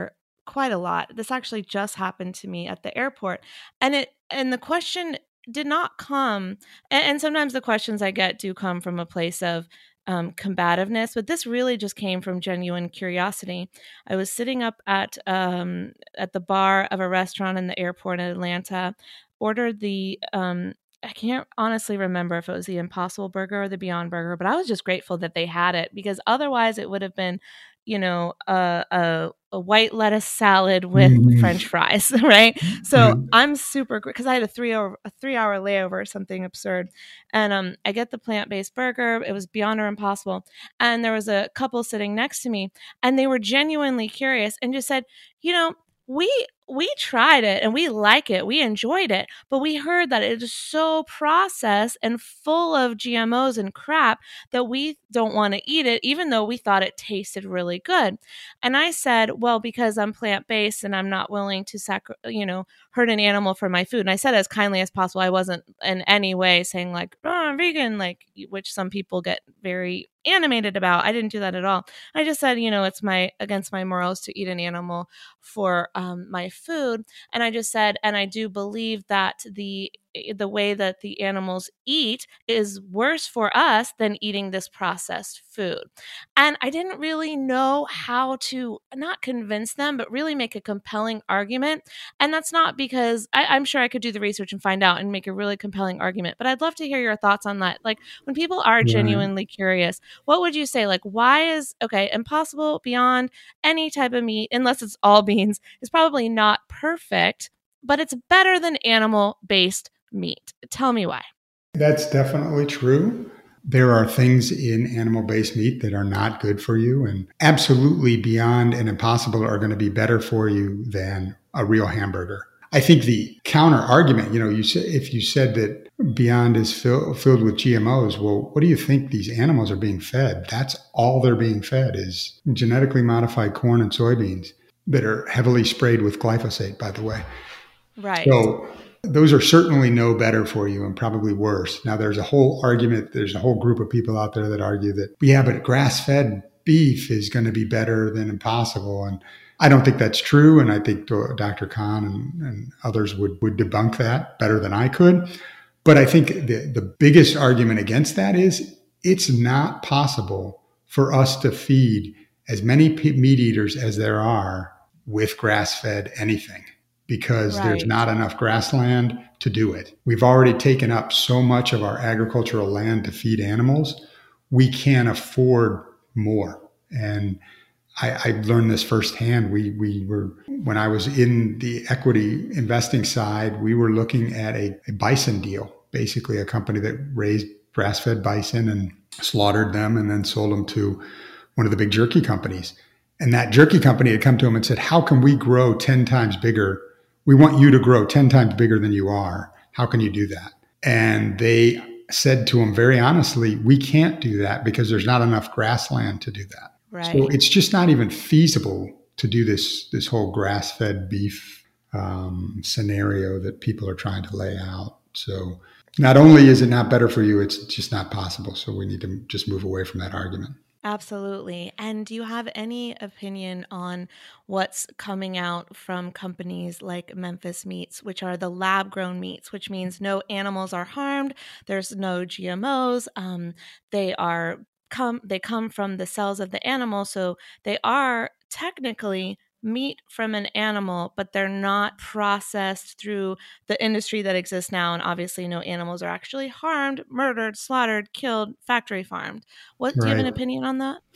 quite a lot. This actually just happened to me at the airport. And it and the question did not come, and, and sometimes the questions I get do come from a place of um, combativeness, but this really just came from genuine curiosity. I was sitting up at um, at the bar of a restaurant in the airport in Atlanta, ordered the um, I can't honestly remember if it was the Impossible Burger or the Beyond Burger, but I was just grateful that they had it, because otherwise it would have been, you know, a, a, a white lettuce salad with mm-hmm. French fries, right? So mm-hmm. I'm super great because I had a three hour a three hour layover or something absurd, and um, I get the plant based burger. It was Beyond or Impossible, and there was a couple sitting next to me, and they were genuinely curious and just said, you know, we. We tried it and we like it. We enjoyed it, but we heard that it is so processed and full of G M Os and crap that we don't want to eat it, even though we thought it tasted really good. And I said, well, because I'm plant-based and I'm not willing to sacri- you know, hurt an animal for my food. And I said as kindly as possible. I wasn't in any way saying like, oh, I'm vegan, like, which some people get very animated about. I didn't do that at all. I just said, you know, it's my against my morals to eat an animal for um, my food. And I just said, and I do believe that the the way that the animals eat is worse for us than eating this processed food. And I didn't really know how to not convince them, but really make a compelling argument. And that's not because I, I'm sure I could do the research and find out and make a really compelling argument, but I'd love to hear your thoughts on that. Like when people are yeah. genuinely curious, what would you say? Like, why is, okay, Impossible, Beyond, any type of meat, unless it's all beans, is probably not perfect, but it's better than animal-based meat. Tell me why. That's definitely true. There are things in animal-based meat that are not good for you, and absolutely Beyond and Impossible are going to be better for you than a real hamburger. I think the counter argument, you know, you say, if you said that Beyond is fill, filled with G M Os, well, what do you think these animals are being fed? That's all they're being fed is genetically modified corn and soybeans that are heavily sprayed with glyphosate, by the way. Right. So those are certainly no better for you and probably worse. Now, there's a whole argument, there's a whole group of people out there that argue that, yeah, but grass-fed beef is going to be better than Impossible. And I don't think that's true. And I think Doctor Kahn and, and others would, would debunk that better than I could. But I think the, the biggest argument against that is it's not possible for us to feed as many meat eaters as there are with grass-fed anything, because right. there's not enough grassland to do it. We've already taken up so much of our agricultural land to feed animals. We can't afford more. And I, I learned this firsthand. We we were, when I was in the equity investing side, we were looking at a, a bison deal, basically a company that raised grass-fed bison and slaughtered them and then sold them to one of the big jerky companies. And that jerky company had come to him and said, how can we grow ten times bigger? We want you to grow ten times bigger than you are. How can you do that? And they said to him very honestly, we can't do that because there's not enough grassland to do that. Right. So it's just not even feasible to do this, this whole grass-fed beef um, scenario that people are trying to lay out. So not only is it not better for you, it's just not possible. So we need to just move away from that argument. Absolutely. And do you have any opinion on what's coming out from companies like Memphis Meats, which are the lab-grown meats, which means no animals are harmed, there's no G M Os, um, they are come they come from the cells of the animal, so they are technically meat from an animal, but they're not processed through the industry that exists now. And obviously no animals are actually harmed, murdered, slaughtered, killed, factory farmed. What, do you have an opinion on that?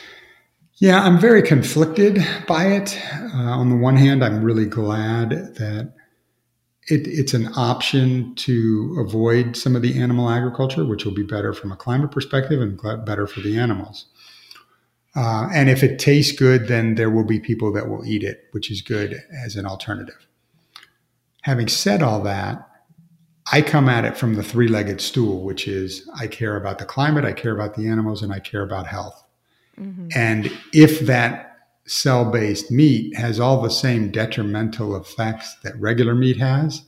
Yeah, I'm very conflicted by it. Uh, on the one hand, I'm really glad that it, it's an option to avoid some of the animal agriculture, which will be better from a climate perspective and better for the animals. Uh, and if it tastes good, then there will be people that will eat it, which is good as an alternative. Having said all that, I come at it from the three-legged stool, which is I care about the climate, I care about the animals, and I care about health. Mm-hmm. And if that cell-based meat has all the same detrimental effects that regular meat has,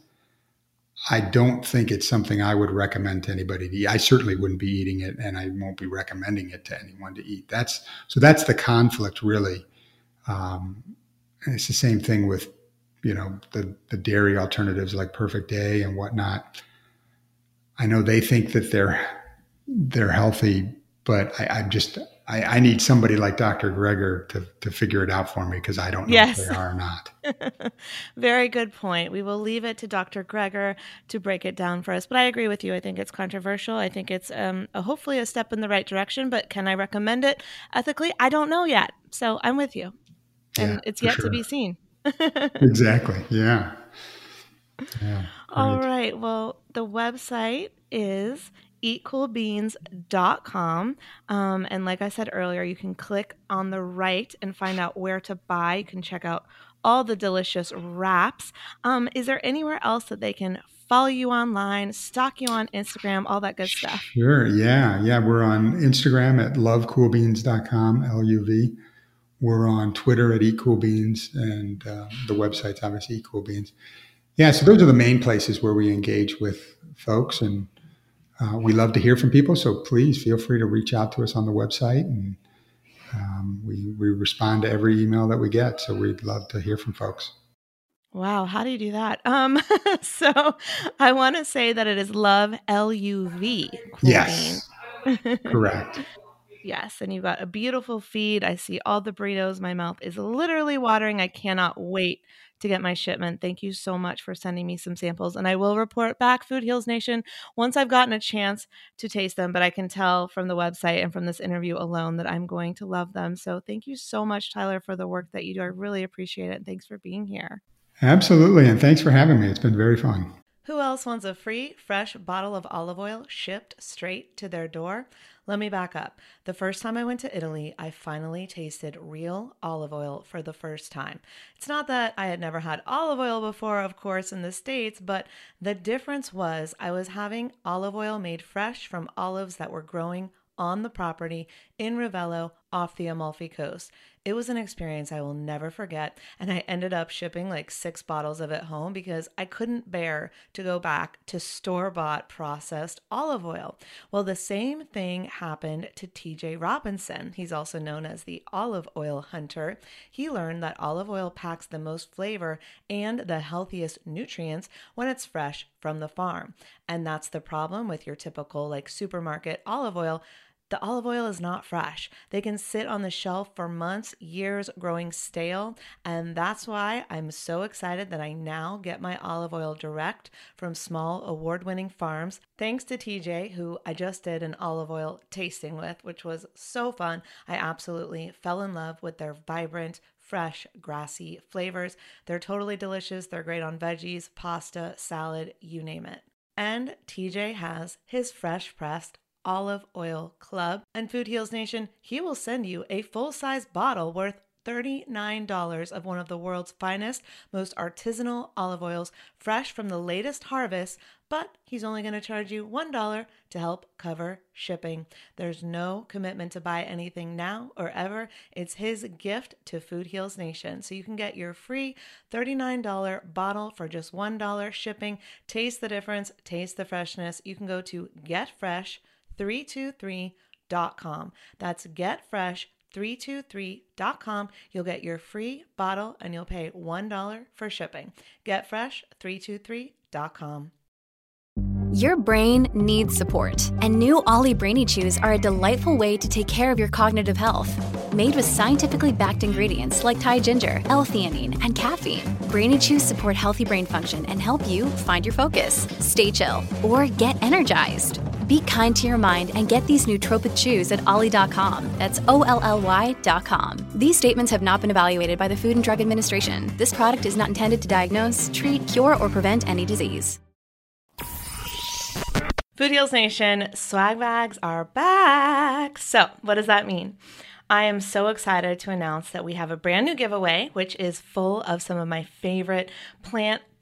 I don't think it's something I would recommend to anybody to eat. I certainly wouldn't be eating it, and I won't be recommending it to anyone to eat. That's so that's the conflict, really. Um, it's the same thing with, you know, the, the dairy alternatives like Perfect Day and whatnot. I know they think that they're they're healthy, but I, I'm just I, I need somebody like Doctor Greger to to figure it out for me, because I don't know Yes. if they are or not. Very good point. We will leave it to Doctor Greger to break it down for us. But I agree with you. I think it's controversial. I think it's um, a, hopefully a step in the right direction. But can I recommend it ethically? I don't know yet. So I'm with you. And Yeah, it's for yet sure. to be seen. Exactly. Yeah. Yeah. All Great. right. Well, the website is eat cool beans dot com. Um, and like I said earlier, you can click on the right and find out where to buy. You can check out all the delicious wraps. Um, is there anywhere else that they can follow you online, stalk you on Instagram, all that good stuff? Sure. Yeah. Yeah. We're on Instagram at love cool beans dot com, L U V. We're on Twitter at eatcoolbeans, and uh, the website's obviously eatcoolbeans. Yeah. So those are the main places where we engage with folks, and uh, we love to hear from people. So please feel free to reach out to us on the website, and um, we, we respond to every email that we get. So we'd love to hear from folks. Wow, how do you do that? Um, so I want to say that it is Love, L U V. Cool Yes. Beans. Correct. Yes, and you've got a beautiful feed. I see all the burritos. My mouth is literally watering. I cannot wait to get my shipment. Thank you so much for sending me some samples. And I will report back, Food Heals Nation, once I've gotten a chance to taste them. But I can tell from the website and from this interview alone that I'm going to love them. So thank you so much, Tyler, for the work that you do. I really appreciate it. And thanks for being here. Absolutely. And thanks for having me. It's been very fun. Who else wants a free, fresh bottle of olive oil shipped straight to their door? Let me back up. The first time I went to Italy, I finally tasted real olive oil for the first time. It's not that I had never had olive oil before, of course, in the States, but the difference was I was having olive oil made fresh from olives that were growing on the property in Ravello off the Amalfi Coast. It was an experience I will never forget, and I ended up shipping like six bottles of it home because I couldn't bear to go back to store-bought processed olive oil. Well, the same thing happened to T J Robinson. He's also known as the olive oil hunter. He learned that olive oil packs the most flavor and the healthiest nutrients when it's fresh from the farm. And that's the problem with your typical like supermarket olive oil. The olive oil is not fresh. They can sit on the shelf for months, years, growing stale. And that's why I'm so excited that I now get my olive oil direct from small award-winning farms. Thanks to T J, who I just did an olive oil tasting with, which was so fun. I absolutely fell in love with their vibrant, fresh, grassy flavors. They're totally delicious. They're great on veggies, pasta, salad, you name it. And T J has his fresh pressed olive oil club. And Food Heals Nation, he will send you a full-size bottle worth thirty-nine dollars of one of the world's finest, most artisanal olive oils, fresh from the latest harvest, but he's only going to charge you one dollar to help cover shipping. There's no commitment to buy anything now or ever. It's his gift to Food Heals Nation. So you can get your free thirty-nine dollars bottle for just one dollar shipping. Taste the difference, taste the freshness. You can go to get fresh three two three dot com. That's get fresh three two three dot com. You'll get your free bottle and you'll pay one dollar for shipping. get fresh three two three dot com. Your brain needs support, and new Ollie Brainy Chews are a delightful way to take care of your cognitive health. Made with scientifically backed ingredients like Thai ginger, L-theanine, and caffeine, Brainy Chews support healthy brain function and help you find your focus, stay chill, or get energized. Be kind to your mind and get these nootropic chews at ollie dot com. That's O L L Y dot com. These statements have not been evaluated by the Food and Drug Administration. This product is not intended to diagnose, treat, cure, or prevent any disease. Food Heals Nation, swag bags are back. So what does that mean? I am so excited to announce that we have a brand new giveaway, which is full of some of my favorite plant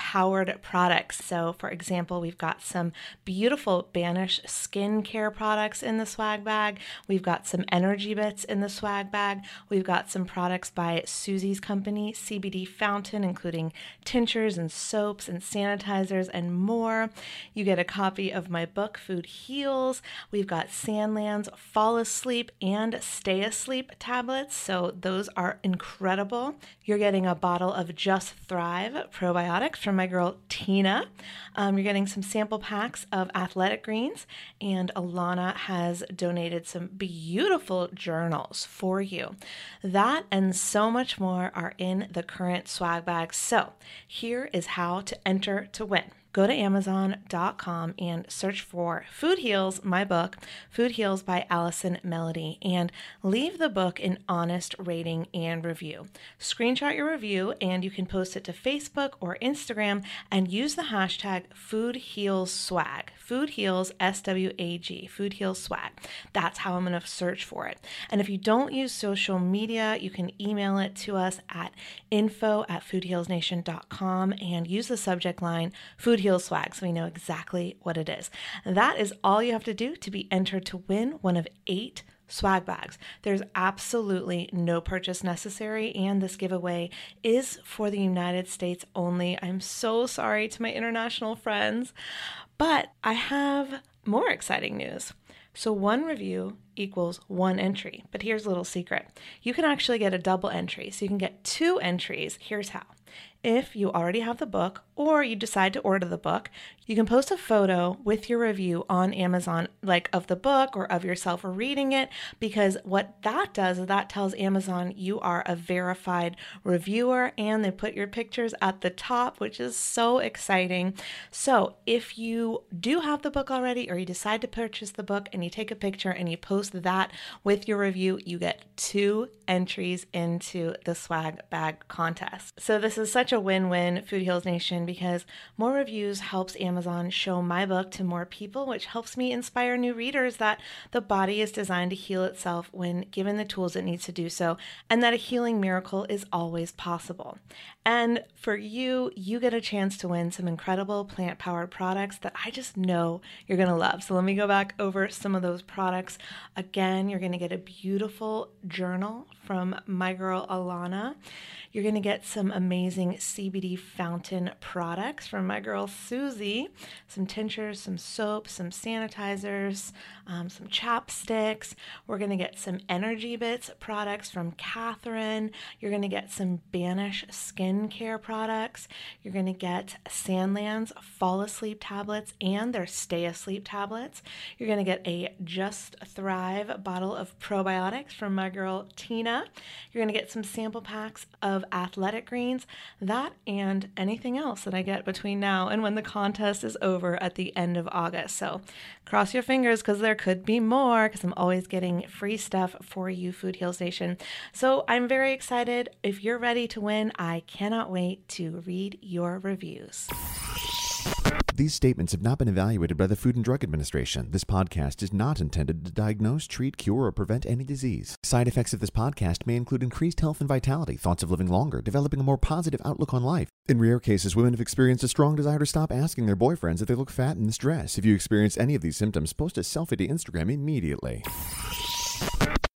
powered products. So for example, we've got some beautiful Banish skincare products in the swag bag. We've got some energy bits in the swag bag. We've got some products by Susie's company, C B D Fountain, including tinctures and soaps and sanitizers and more. You get a copy of my book, Food Heals. We've got Sandland's Fall Asleep and Stay Asleep tablets. So those are incredible. You're getting a bottle of Just Thrive probiotics from my girl Tina. Um, you're getting some sample packs of Athletic Greens, and Alana has donated some beautiful journals for you. That and so much more are in the current swag bag. So here is how to enter to win. Go to amazon dot com and search for Food Heals, my book, Food Heals by Allison Melody, and leave the book an honest rating and review. Screenshot your review and you can post it to Facebook or Instagram and use the hashtag FoodHealsSwag. Food Heals, S W A G, Food Heals Swag. That's how I'm going to search for it. And if you don't use social media, you can email it to us at info at foodhealsnation dot com and use the subject line Food Heals Swag so we know exactly what it is. That is all you have to do to be entered to win one of eight swag bags. There's absolutely no purchase necessary, and this giveaway is for the United States only. I'm so sorry to my international friends, but I have more exciting news. So one review equals one entry, but here's a little secret. You can actually get a double entry, so you can get two entries. Here's how. If you already have the book or you decide to order the book, you can post a photo with your review on Amazon, like of the book or of yourself reading it, because what that does is that tells Amazon you are a verified reviewer, and they put your pictures at the top, which is so exciting. So if you do have the book already or you decide to purchase the book and you take a picture and you post that with your review, you get two entries into the swag bag contest. So this is such a win-win, Food Heals Nation, because more reviews helps Amazon show my book to more people, which helps me inspire new readers that the body is designed to heal itself when given the tools it needs to do so, and that a healing miracle is always possible. And for you, you get a chance to win some incredible plant-powered products that I just know you're going to love. So let me go back over some of those products. Again, you're going to get a beautiful journal from my girl Alana. You're going to get some amazing C B D Fountain products from my girl Susie, some tinctures, some soaps, some sanitizers, um, some chapsticks. We're going to get some Energy Bits products from Catherine. You're going to get some Banish skincare products. You're going to get Sandland's Fall Asleep tablets and their Stay Asleep tablets. You're going to get a Just Thrive bottle of probiotics from my girl Tina. You're going to get some sample packs of Athletic Greens, that and anything else that I get between now and when the contest is over at the end of August. So cross your fingers, because there could be more, because I'm always getting free stuff for you, Food Heals Nation. So I'm very excited. If you're ready to win, I cannot wait to read your reviews. These statements have not been evaluated by the Food and Drug Administration. This podcast is not intended to diagnose, treat, cure, or prevent any disease. Side effects of this podcast may include increased health and vitality, thoughts of living longer, developing a more positive outlook on life. In rare cases, women have experienced a strong desire to stop asking their boyfriends if they look fat in this dress. If you experience any of these symptoms, post a selfie to Instagram immediately.